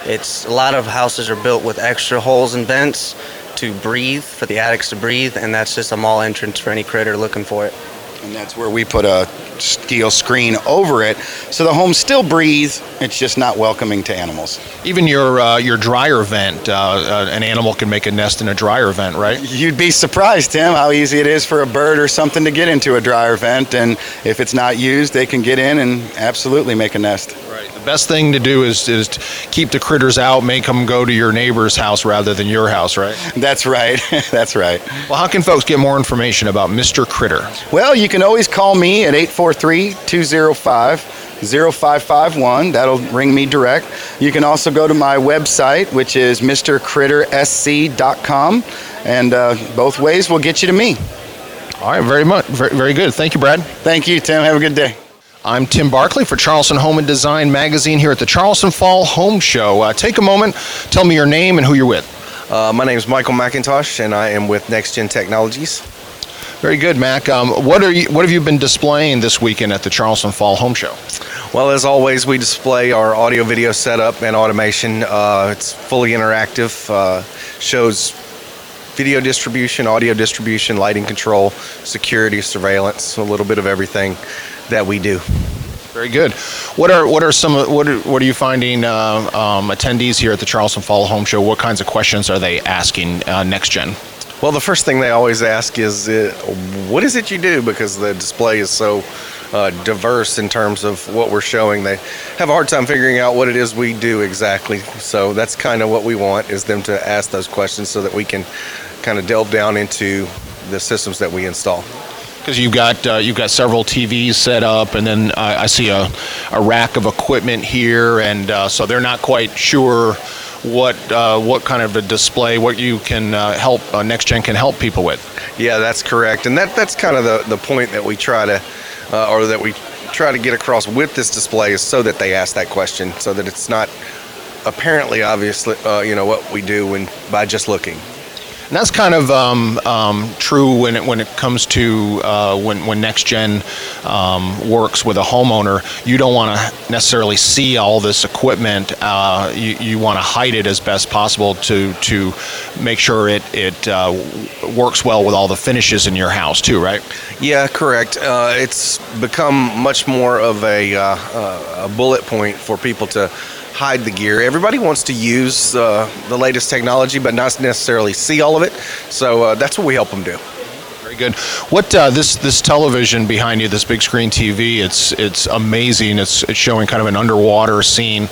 It's a lot of houses are built with extra holes and vents to breathe, for the attics to breathe, and that's just a mall entrance for any critter looking for it. And that's where we put a steel screen over it, so the home still breathes. It's just not welcoming to animals. Even your uh, your dryer vent, uh, uh, an animal can make a nest in a dryer vent, right? You'd be surprised, Tim, how easy it is for a bird or something to get into a dryer vent, and if it's not used, they can get in and absolutely make a nest. Right. The best thing to do is is to keep the critters out, make them go to your neighbor's house rather than your house, right? That's right. That's right. Well, how can folks get more information about Mister Critter? Well, you can always call me at eight four three, two oh five, oh five five one. That'll ring me direct. You can also go to my website, which is mr critter s c dot com, and uh, both ways will get you to me. All right, very much, very, very good. Thank you, Brad. Thank you, Tim. Have a good day. I'm Tim Barkley for Charleston Home and Design Magazine here at the Charleston Fall Home Show. Uh, take a moment, tell me your name and who you're with. Uh, my name is Michael McIntosh, and I am with Next Gen Technologies. Very good, Mac. Um, what are you? What have you been displaying this weekend at the Charleston Fall Home Show? Well, as always, we display our audio-video setup and automation. Uh, it's fully interactive, uh, shows video distribution, audio distribution, lighting control, security, surveillance, a little bit of everything that we do. Very good. What are what are some what are, what are you finding uh, um, attendees here at the Charleston Fall Home Show? What kinds of questions are they asking uh, Next Gen? Well, the first thing they always ask is, uh, what is it you do? Because the display is so uh, diverse in terms of what we're showing. They have a hard time figuring out what it is we do exactly. So that's kind of what we want, is them to ask those questions so that we can kind of delve down into the systems that we install. Because you've got uh, you've got several T Vs set up, and then uh, I see a, a rack of equipment here, and uh, so they're not quite sure what uh, what kind of a display, what you can uh, help uh, Next Gen can help people with. Yeah, that's correct, and that that's kind of the, the point that we try to, uh, or that we try to get across with this display, is so that they ask that question, so that it's not apparently obvious, uh, you know, what we do when by just looking. And that's kind of um, um, true when it when it comes to uh, when when Next Gen um, works with a homeowner. You don't want to necessarily see all this equipment. Uh, you you want to hide it as best possible to to make sure it it uh, works well with all the finishes in your house too, right? Yeah, correct. Uh, it's become much more of a, uh, a bullet point for people to hide the gear. Everybody wants to use uh, the latest technology, but not necessarily see all of it. So uh, that's what we help them do. Very good. What uh, this this television behind you, this big screen T V? It's it's amazing. It's it's showing kind of an underwater scene.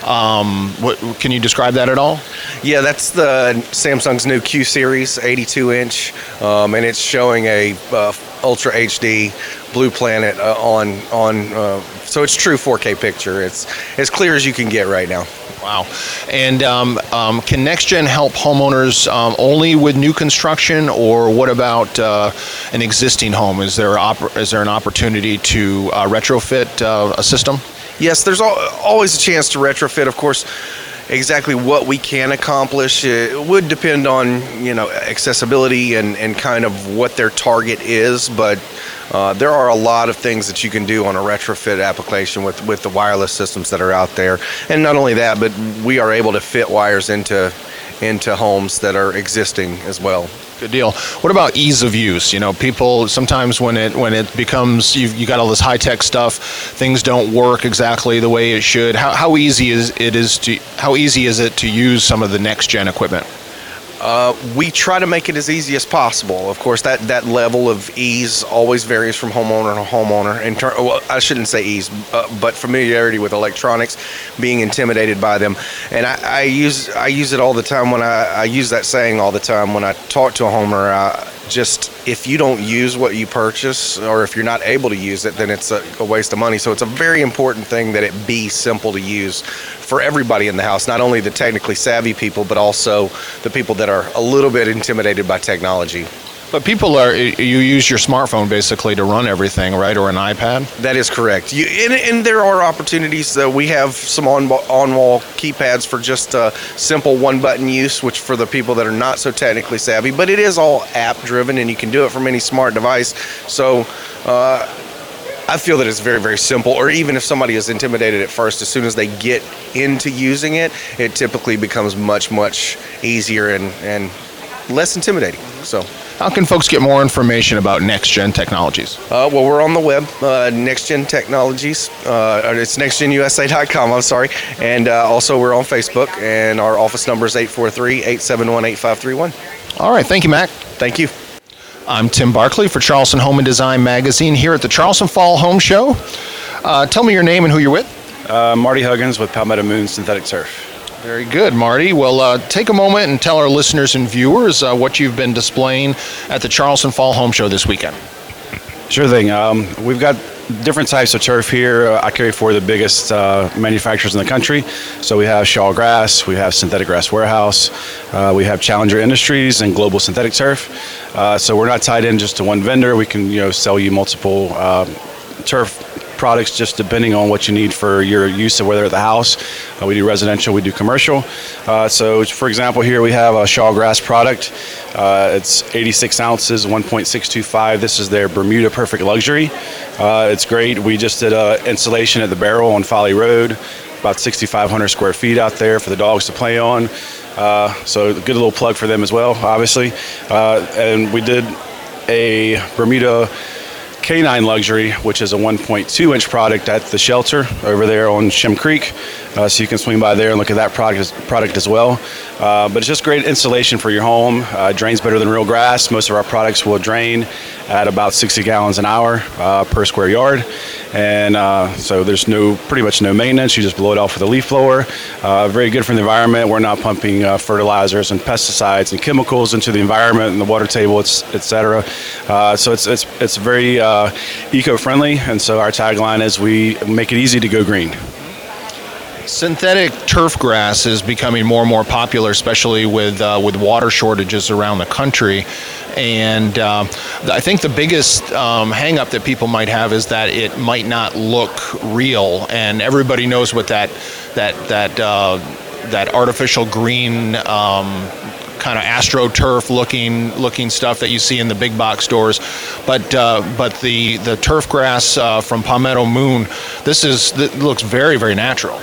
Um, what can you describe that at all? Yeah, that's the Samsung's new Q series, eighty-two inch, um, and it's showing a uh, Ultra H D Blue Planet uh, on on. Uh, so it's true four K picture. It's as clear as you can get right now. Wow. And um, um, can Next Gen help homeowners um, only with new construction, or what about uh, an existing home? Is there op- is there an opportunity to uh, retrofit uh, a system? Yes, there's al- always a chance to retrofit, of course. Exactly what we can accomplish, it would depend on, you know, accessibility and, and kind of what their target is, but uh, there are a lot of things that you can do on a retrofit application with, with the wireless systems that are out there. And not only that, but we are able to fit wires into into homes that are existing as well. Good deal. What about ease of use? You know, people sometimes when it when it becomes you've you got all this high tech stuff, things don't work exactly the way it should. How how easy is it is to how easy is it to use some of the Next Gen equipment? Uh, we try to make it as easy as possible. Of course, that, that level of ease always varies from homeowner to homeowner. In ter- well, I shouldn't say ease, uh, but familiarity with electronics, being intimidated by them. And I, I use I use it all the time when I, I use that saying all the time when I talk to a homeowner. I, just if you don't use what you purchase, or if you're not able to use it, then it's a, a waste of money. So it's a very important thing that it be simple to use for everybody in the house, not only the technically savvy people, but also the people that are a little bit intimidated by technology. But people are, you use your smartphone basically to run everything, right? Or an iPad? That is correct. You, and, and there are opportunities that we have some on, on-wall keypads for just uh, simple one-button use, which for the people that are not so technically savvy, but it is all app-driven and you can do it from any smart device. So uh, I feel that it's very, very simple, or even if somebody is intimidated at first, as soon as they get into using it, it typically becomes much, much easier and, and less intimidating. So, how can folks get more information about Next Gen Technologies? Uh, well, we're on the web, uh, Next Gen Technologies. Uh, it's next gen U S A dot com, I'm sorry. And uh, also we're on Facebook, and our office number is eight four three, eight seven one, eight five three one. All right, thank you, Mac. Thank you. I'm Tim Barkley for Charleston Home and Design Magazine here at the Charleston Fall Home Show. Uh, tell me your name and who you're with. Uh, Marty Huggins with Palmetto Moon Synthetic Turf. Very good, Marty. Well, uh, take a moment and tell our listeners and viewers uh, what you've been displaying at the Charleston Fall Home Show this weekend. Sure thing. Um, we've got different types of turf here. Uh, I carry for the biggest uh, manufacturers in the country. So we have Shaw Grass, we have Synthetic Grass Warehouse, uh, we have Challenger Industries and Global Synthetic Turf. Uh, so we're not tied in just to one vendor. We can, you know, sell you multiple uh, turf products just depending on what you need for your use of whether at the house. Uh, we do residential, we do commercial. Uh, so for example, here we have a Shaw Grass product. Uh, it's eighty-six ounces, one point six two five. This is their Bermuda Perfect Luxury. Uh, it's great. We just did an installation at the Barrel on Folly Road, about sixty-five hundred square feet out there for the dogs to play on. Uh, so a good little plug for them as well, obviously. Uh, and we did a Bermuda Canine Luxury, which is a one point two inch product at the shelter over there on Shem Creek. Uh, so you can swing by there and look at that product, product as well. Uh, but it's just great insulation for your home. Uh, drains better than real grass. Most of our products will drain at about sixty gallons an hour uh, per square yard. And uh, so there's no, pretty much no maintenance. You just blow it off with a leaf blower. Uh, very good for the environment. We're not pumping uh, fertilizers and pesticides and chemicals into the environment and the water table, et cetera. Uh, so it's, it's, it's very uh, eco-friendly. And so our tagline is we make it easy to go green. Synthetic turf grass is becoming more and more popular, especially with uh, with water shortages around the country. And uh, I think the biggest um, hang-up that people might have is that it might not look real. And everybody knows what that that that uh, that artificial green um, kind of astroturf looking looking stuff that you see in the big box stores, but uh, but the the turf grass uh, from Palmetto Moon, this is this looks very very natural.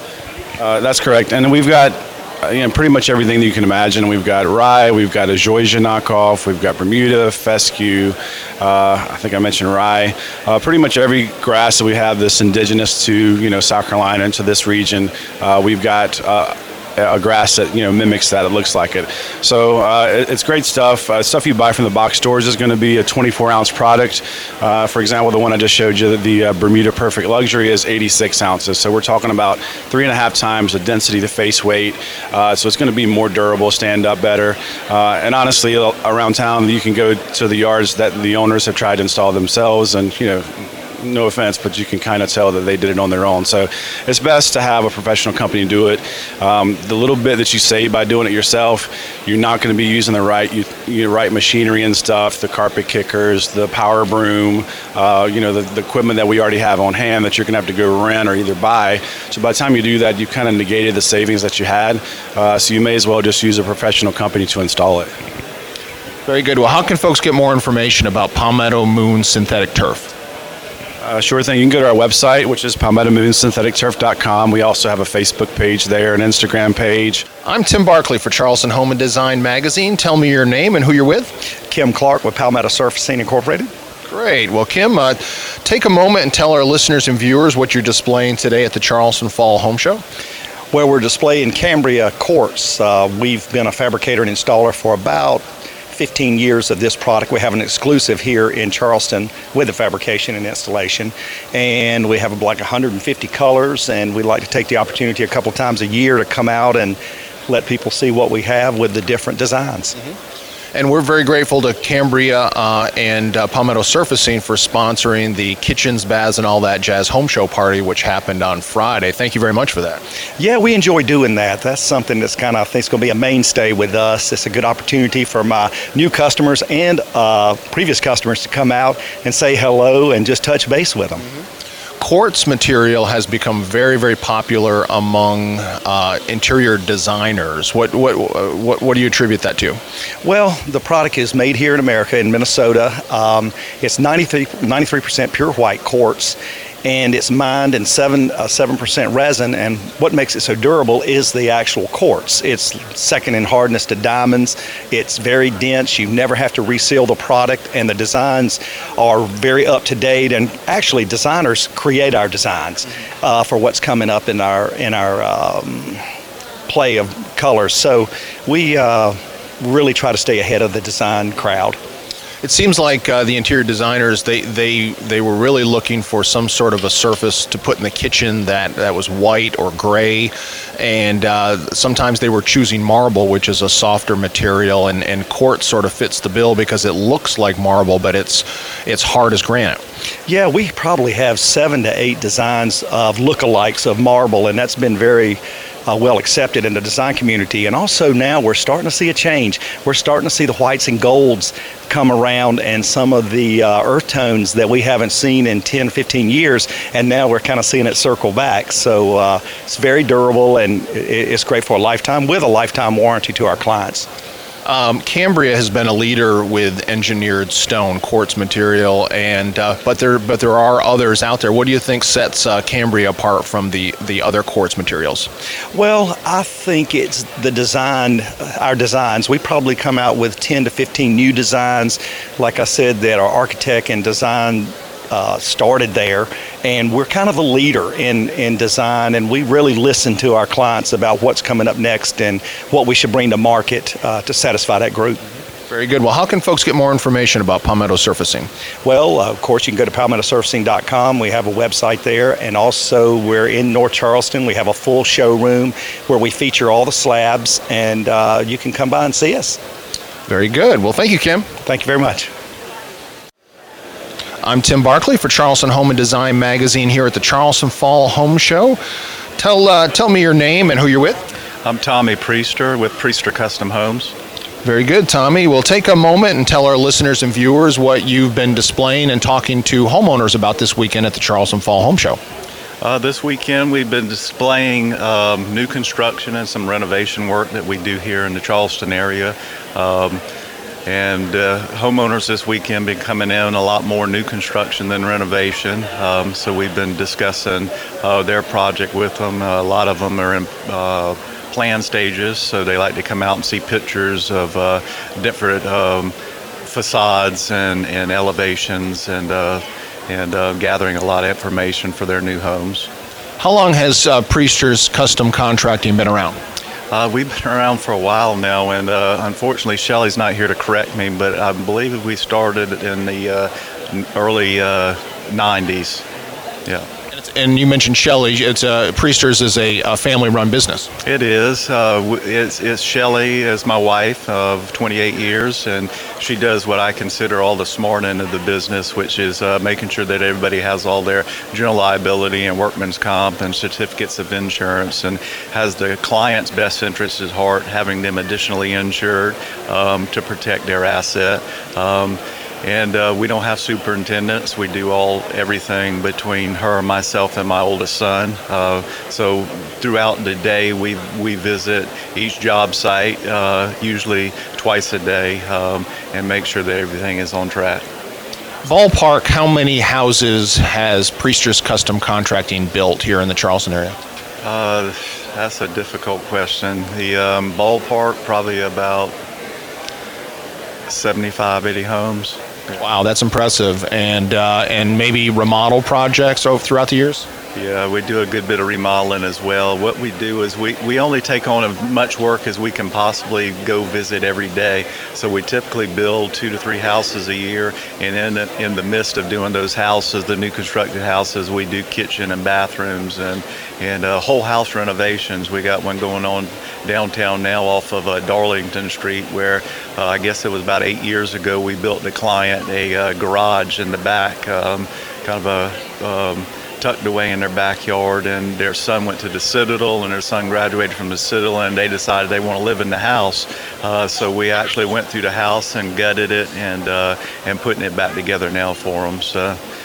Uh, that's correct, and we've got uh, you know, pretty much everything that you can imagine. We've got rye, we've got a Georgia knockoff, we've got Bermuda, fescue. Uh, I think I mentioned rye. Uh, pretty much every grass that we have that's indigenous to you know South Carolina and to this region, uh, we've got. Uh, a grass that you know mimics that, it looks like it. So uh, it, it's great stuff. Uh, stuff you buy from the box stores is going to be a twenty-four ounce product. Uh, for example, the one I just showed you, the uh, Bermuda Perfect Luxury, is eighty-six ounces. So we're talking about three and a half times the density to face weight. Uh, so it's going to be more durable, stand up better. Uh, and honestly, around town, you can go to the yards that the owners have tried to install themselves, and you know. No offense, but you can kind of tell that they did it on their own. So it's best to have a professional company do it. Um, the little bit that you save by doing it yourself, you're not going to be using the right you, you right machinery and stuff, the carpet kickers, the power broom, uh, you know, the, the equipment that we already have on hand that you're going to have to go rent or either buy. So by the time you do that, you kind of negated the savings that you had. Uh, so you may as well just use a professional company to install it. Very good. Well, how can folks get more information about Palmetto Moon Synthetic Turf? Uh, sure thing. You can go to our website, which is palmetto moon synthetic turf dot com. We also have a Facebook page there, an Instagram page. I'm Tim Barkley for Charleston Home and Design Magazine. Tell me your name and who you're with. Kim Clark with Palmetto Surfacing Incorporated. Great. Well, Kim, uh, take a moment and tell our listeners and viewers what you're displaying today at the Charleston Fall Home Show. Well, we're displaying Cambria quartz. Uh, we've been a fabricator and installer for about fifteen years of this product. We have an exclusive here in Charleston with the fabrication and installation, and we have like one hundred fifty colors, and we like to take the opportunity a couple times a year to come out and let people see what we have with the different designs. Mm-hmm. And we're very grateful to Cambria uh, and uh, Palmetto Surfacing for sponsoring the Kitchens, Baths, and All That Jazz Home Show Party, which happened on Friday. Thank you very much for that. Yeah, we enjoy doing that. That's something that's kind of, I think, is going to be a mainstay with us. It's a good opportunity for my new customers and uh, previous customers to come out and say hello and just touch base with them. Mm-hmm. quartz material has become very, very popular among uh, interior designers. What, what, what, what do you attribute that to? Well, the product is made here in America, in Minnesota. Um, it's ninety-three, ninety-three percent pure white quartz, and it's mined in seven, uh, seven percent resin, and what makes it so durable is the actual quartz. It's second in hardness to diamonds. It's very dense. You never have to reseal the product, and the designs are very up to date, and actually designers create our designs uh, for what's coming up in our, in our um, play of colors. So we uh, really try to stay ahead of the design crowd. It seems like uh, the interior designers, they, they they were really looking for some sort of a surface to put in the kitchen that, that was white or gray, and uh, sometimes they were choosing marble, which is a softer material, and, and quartz sort of fits the bill because it looks like marble, but it's it's hard as granite. Yeah, we probably have seven to eight designs of lookalikes of marble, and that's been very Uh, well accepted in the design community. And also now we're starting to see a change. We're starting to see the whites and golds come around, and some of the uh, earth tones that we haven't seen in ten, fifteen years, and now we're kind of seeing it circle back. So uh, it's very durable, and it's great for a lifetime, with a lifetime warranty to our clients. Um, Cambria has been a leader with engineered stone quartz material, and uh, but there but there are others out there. What do you think sets uh, Cambria apart from the, the other quartz materials? Well, I think it's the design, our designs. We probably come out with ten to fifteen new designs, like I said, that our architect and design Uh, started there, and we're kind of a leader in, in design, and we really listen to our clients about what's coming up next and what we should bring to market uh, to satisfy that group. Very good. Well, how can folks get more information about Palmetto Surfacing? Well, uh, of course, you can go to palmetto surfacing dot com. We have a website there, and also we're in North Charleston. We have a full showroom where we feature all the slabs, and uh, you can come by and see us. Very good. Well, thank you, Kim. Thank you very much. I'm Tim Barkley for Charleston Home and Design Magazine here at the Charleston Fall Home Show. Tell uh, tell me your name and who you're with. I'm Tommy Priester with Priester Custom Homes. Very good, Tommy. We'll take a moment and tell our listeners and viewers what you've been displaying and talking to homeowners about this weekend at the Charleston Fall Home Show. Uh, this weekend we've been displaying um, new construction and some renovation work that we do here in the Charleston area. Um, And uh, homeowners this weekend been coming in a lot more new construction than renovation. Um, so we've been discussing uh, their project with them. Uh, a lot of them are in uh, plan stages, so they like to come out and see pictures of uh, different um, facades and, and elevations, and uh, and uh, gathering a lot of information for their new homes. How long has uh, Priester's Custom Contracting been around? Uh, we've been around for a while now, and uh, unfortunately Shelly's not here to correct me, but I believe we started in the uh, early uh, nineties. Yeah. And you mentioned Shelly. It's uh, Priester's is a, a family-run business. It is. Uh, it's, it's Shelly is my wife of twenty-eight years, and she does what I consider all the smart end of the business, which is uh, making sure that everybody has all their general liability and workman's comp and certificates of insurance, and has the client's best interests at heart, having them additionally insured um, to protect their asset. Um, And uh, we don't have superintendents. We do all everything between her, myself, and my oldest son. Uh, so throughout the day, we we visit each job site, uh, usually twice a day, um, and make sure that everything is on track. Ballpark, how many houses has Priester's Custom Contracting built here in the Charleston area? Uh, that's a difficult question. The um, ballpark, probably about seventy-five, eighty homes. Wow, that's impressive. And uh, and maybe remodel projects over throughout the years? Yeah, we do a good bit of remodeling as well. What we do is we, we only take on as much work as we can possibly go visit every day. So we typically build two to three houses a year, and in the, in the midst of doing those houses, the new constructed houses, we do kitchen and bathrooms and, and uh, whole house renovations. We got one going on downtown now off of uh, Darlington Street, where uh, I guess it was about eight years ago we built the client a uh, garage in the back, um, kind of a um, tucked away in their backyard, and their son went to the Citadel, and their son graduated from the Citadel, and they decided they want to live in the house. Uh, so we actually went through the house and gutted it, and uh, and putting it back together now for them. So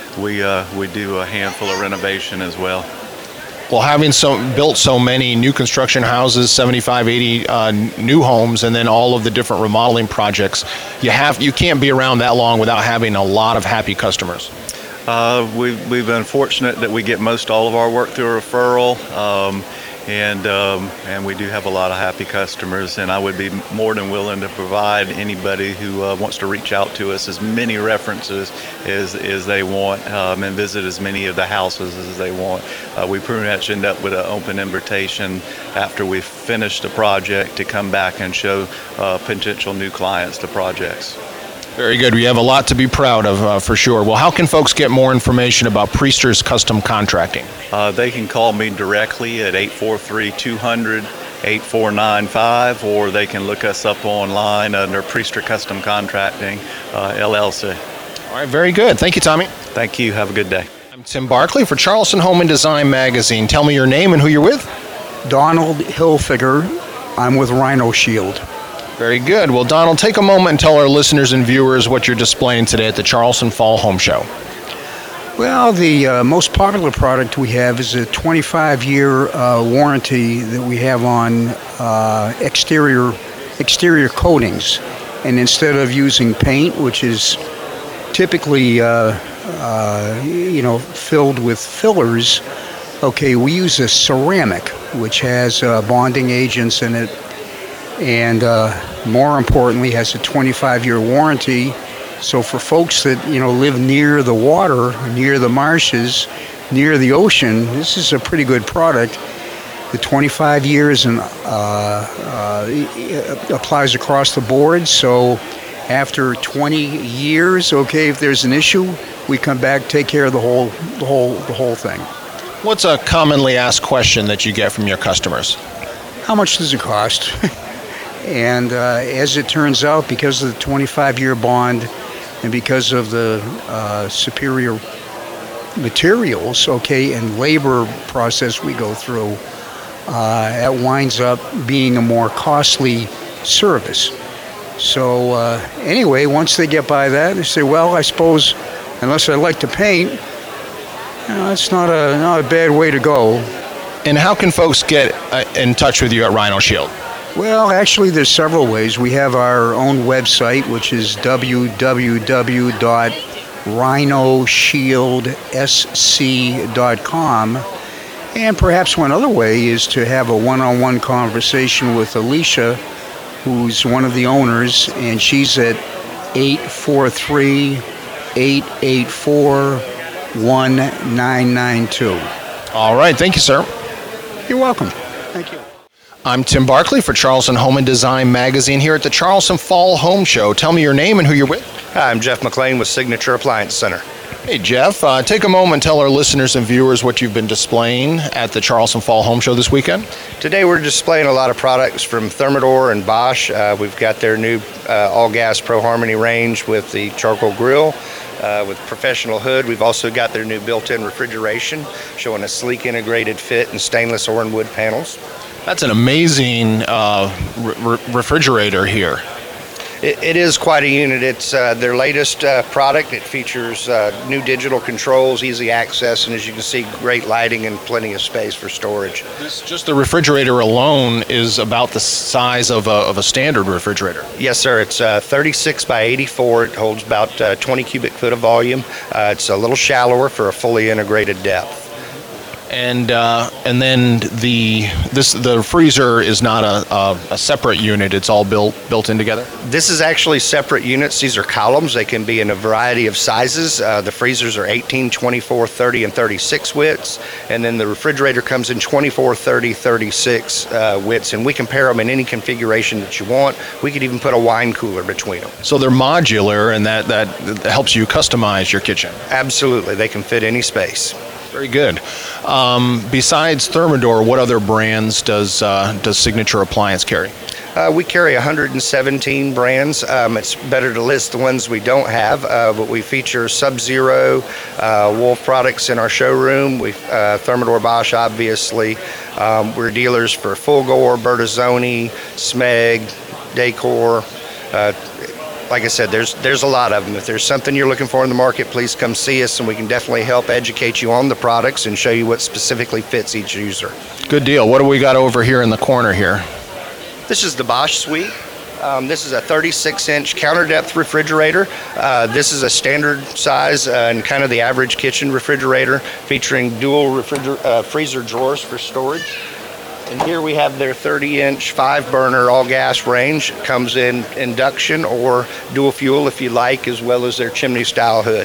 we uh, we do a handful of renovation as well. Well, having so built so many new construction houses, seventy-five, eighty uh, new homes, and then all of the different remodeling projects, you have you can't be around that long without having a lot of happy customers. Uh, we've, we've been fortunate that we get most all of our work through a referral, um, and um, and we do have a lot of happy customers, and I would be more than willing to provide anybody who uh, wants to reach out to us as many references as, as they want, um, and visit as many of the houses as they want. Uh, we pretty much end up with an open invitation after we've finished the project to come back and show uh, potential new clients the projects. Very good. We have a lot to be proud of, uh, for sure. Well, how can folks get more information about Priester's Custom Contracting? Uh, they can call me directly at eight four three, two hundred, eight four nine five, or they can look us up online under Priester Custom Contracting, uh, L L C. All right, very good. Thank you, Tommy. Thank you. Have a good day. I'm Tim Barkley for Charleston Home and Design Magazine. Tell me your name and who you're with. Donald Hilfiger. I'm with Rhino Shield. Very good. Well, Donald, take a moment and tell our listeners and viewers what you're displaying today at the Charleston Fall Home Show. Well, the uh, most popular product we have is a twenty-five year uh, warranty that we have on uh, exterior exterior coatings. And instead of using paint, which is typically uh, uh, you know filled with fillers, okay, we use a ceramic, which has uh, bonding agents in it, and uh, more importantly has a twenty-five year warranty. So for folks that you know live near the water, near the marshes, near the ocean, this is a pretty good product. The twenty-five years and uh, uh, applies across the board. So after twenty years, okay, if there's an issue, we come back, take care of the whole, the whole, the whole thing. What's a commonly asked question that you get from your customers? How much does it cost? And uh, as it turns out, because of the twenty-five year bond and because of the uh, superior materials, okay, and labor process we go through, uh, it winds up being a more costly service. So uh, anyway, once they get by that, they say, well, I suppose unless I like to paint, you know, it's not a, not a bad way to go. And how can folks get uh, in touch with you at Rhino Shield? Well, actually, there's several ways. We have our own website, which is w w w dot rhino shield s c dot com. And perhaps one other way is to have a one-on-one conversation with Alicia, who's one of the owners, and she's at eight four three, eight eight four, one nine nine two. All right. Thank you, sir. You're welcome. Thank you. I'm Tim Barkley for Charleston Home and Design Magazine here at the Charleston Fall Home Show. Tell me your name and who you're with. Hi, I'm Jeff McLean with Signature Appliance Center. Hey, Jeff. Uh, take a moment and tell our listeners and viewers what you've been displaying at the Charleston Fall Home Show this weekend. Today we're displaying a lot of products from Thermador and Bosch. Uh, we've got their new uh, all-gas Pro Harmony range with the charcoal grill. Uh, with professional hood. We've also got their new built-in refrigeration, showing a sleek integrated fit and stainless or wood panels. That's an amazing uh, re- refrigerator here. It, it is quite a unit. It's uh, their latest uh, product. It features uh, new digital controls, easy access, and as you can see, great lighting and plenty of space for storage. This, just the refrigerator alone is about the size of a, of a standard refrigerator. Yes, sir. It's uh, thirty-six by eighty-four. It holds about uh, twenty cubic foot of volume. Uh, it's a little shallower for a fully integrated depth. And uh, and then the this the freezer is not a, a, a separate unit. It's all built built in together. This is actually separate units. These are columns. They can be in a variety of sizes. Uh, the freezers are eighteen, twenty-four, thirty, and thirty-six widths, and then the refrigerator comes in twenty-four, thirty, thirty-six uh, widths, and we can pair them in any configuration that you want. We could even put a wine cooler between them. So they're modular, and that that helps you customize your kitchen. Absolutely, they can fit any space. Very good. Um, besides Thermador, what other brands does uh, does Signature Appliance carry? Uh, we carry one hundred seventeen brands. Um, it's better to list the ones we don't have, uh, but we feature Sub-Zero, uh, Wolf products in our showroom. We uh, Thermador, Bosch, obviously. Um, we're dealers for Fulgor, Bertazzoni, Smeg, Decor. Uh, like I said, there's there's a lot of them. If there's something you're looking for in the market, please come see us, and we can definitely help educate you on the products and show you what specifically fits each user. Good deal. What do we got over here in the corner here? This is the Bosch Suite. Um, this is a thirty-six inch counter depth refrigerator. Uh, this is a standard size uh, and kind of the average kitchen refrigerator, featuring dual refriger- uh, freezer drawers for storage. And here we have their thirty inch five burner all gas range. It comes in induction or dual fuel if you like, as well as their chimney style hood.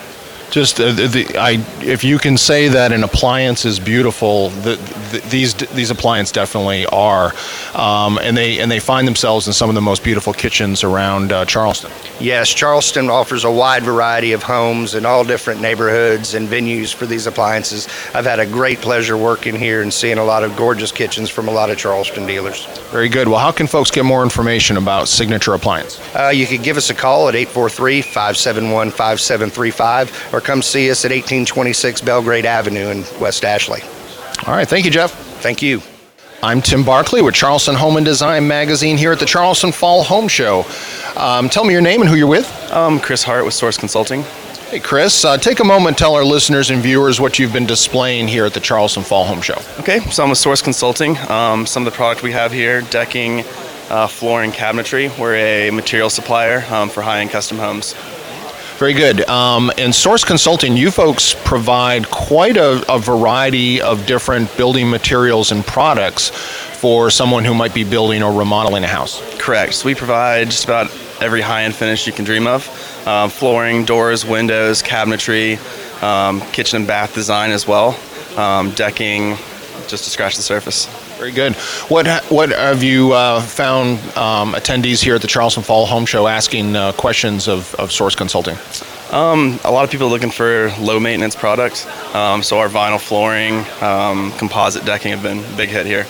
Just uh, the, I, if you can say that an appliance is beautiful, the, the, these these appliances definitely are, um, and they and they find themselves in some of the most beautiful kitchens around uh, Charleston. Yes, Charleston offers a wide variety of homes in all different neighborhoods and venues for these appliances. I've had a great pleasure working here and seeing a lot of gorgeous kitchens from a lot of Charleston dealers. Very good. Well, how can folks get more information about Signature Appliance? Uh, you could give us a call at eight four three, five seven one, five seven three five or come see us at eighteen twenty-six Belgrade Avenue in West Ashley. All right. Thank you, Jeff. Thank you. I'm Tim Barkley with Charleston Home and Design Magazine here at the Charleston Fall Home Show. Um, tell me your name and who you're with. Um, Chris Hart with Source Consulting. Hey, Chris. Uh, take a moment and tell our listeners and viewers what you've been displaying here at the Charleston Fall Home Show. Okay, so I'm with Source Consulting. Um, some of the product we have here, decking, uh, flooring, cabinetry. We're a material supplier um, for high-end custom homes. Very good. Um, and Source Consulting, you folks provide quite a, a variety of different building materials and products for someone who might be building or remodeling a house. Correct. So we provide just about every high-end finish you can dream of. Um, flooring, doors, windows, cabinetry, um, kitchen and bath design as well. Um, decking, just to scratch the surface. Very good. What what have you uh, found um, attendees here at the Charleston Fall Home Show asking uh, questions of, of Source Consulting? Um, a lot of people are looking for low maintenance products. Um, so our vinyl flooring, um, composite decking have been a big hit here.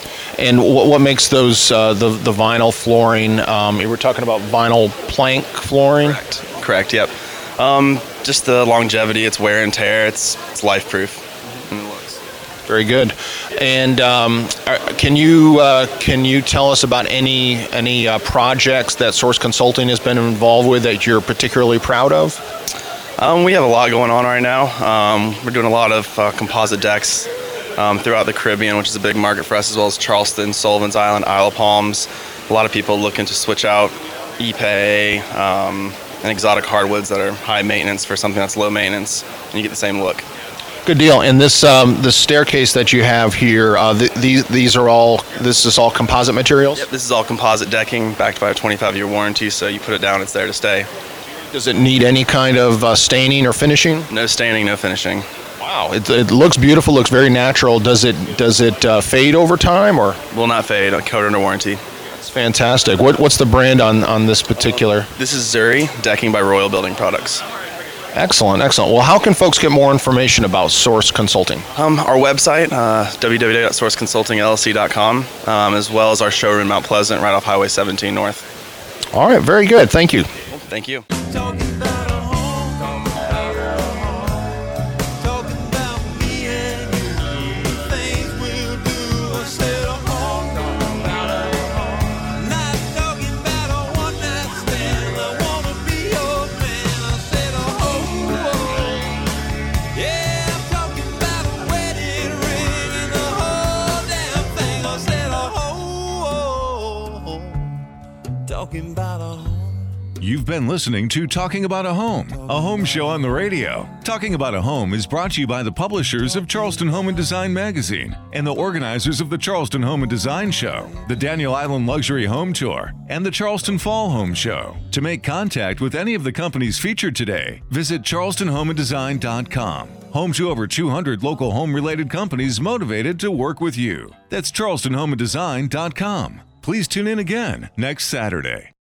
And what, what makes those uh, the the vinyl flooring? Um, you were talking about vinyl plank flooring. Correct. Correct. Yep. Um, just the longevity. It's wear and tear. It's it's life proof. Very good. And um, can you uh, can you tell us about any any uh, projects that Source Consulting has been involved with that you're particularly proud of? Um, we have a lot going on right now. Um, we're doing a lot of uh, composite decks um, throughout the Caribbean, which is a big market for us, as well as Charleston, Sullivan's Island, Isle of Palms. A lot of people looking to switch out Ipe um, and exotic hardwoods that are high maintenance for something that's low maintenance, and you get the same look. Good deal. And this um, the staircase that you have here, uh, th- these these are all this is all composite materials. Yep, this is all composite decking, backed by a twenty-five year warranty. So you put it down, it's there to stay. Does it need any kind of uh, staining or finishing? No staining, no finishing. Wow, it, it looks beautiful. Looks very natural. Does it does it uh, fade over time or? Will not fade. Covered under warranty. That's fantastic. What what's the brand on on this particular? This is Zuri Decking by Royal Building Products. Excellent, excellent. Well, how can folks get more information about Source Consulting? Um, our website, uh, w w w dot source consulting l l c dot com, um, as well as our showroom in Mount Pleasant, right off Highway seventeen North. All right, very good. Thank you. Thank you. You've been listening to Talking About a Home, a home show on the radio. Talking About a Home is brought to you by the publishers of Charleston Home and Design Magazine and the organizers of the Charleston Home and Design Show, the Daniel Island Luxury Home Tour, and the Charleston Fall Home Show. To make contact with any of the companies featured today, visit charleston home and design dot com. Home to over two hundred local home-related companies motivated to work with you. That's charleston home and design dot com. Please tune in again next Saturday.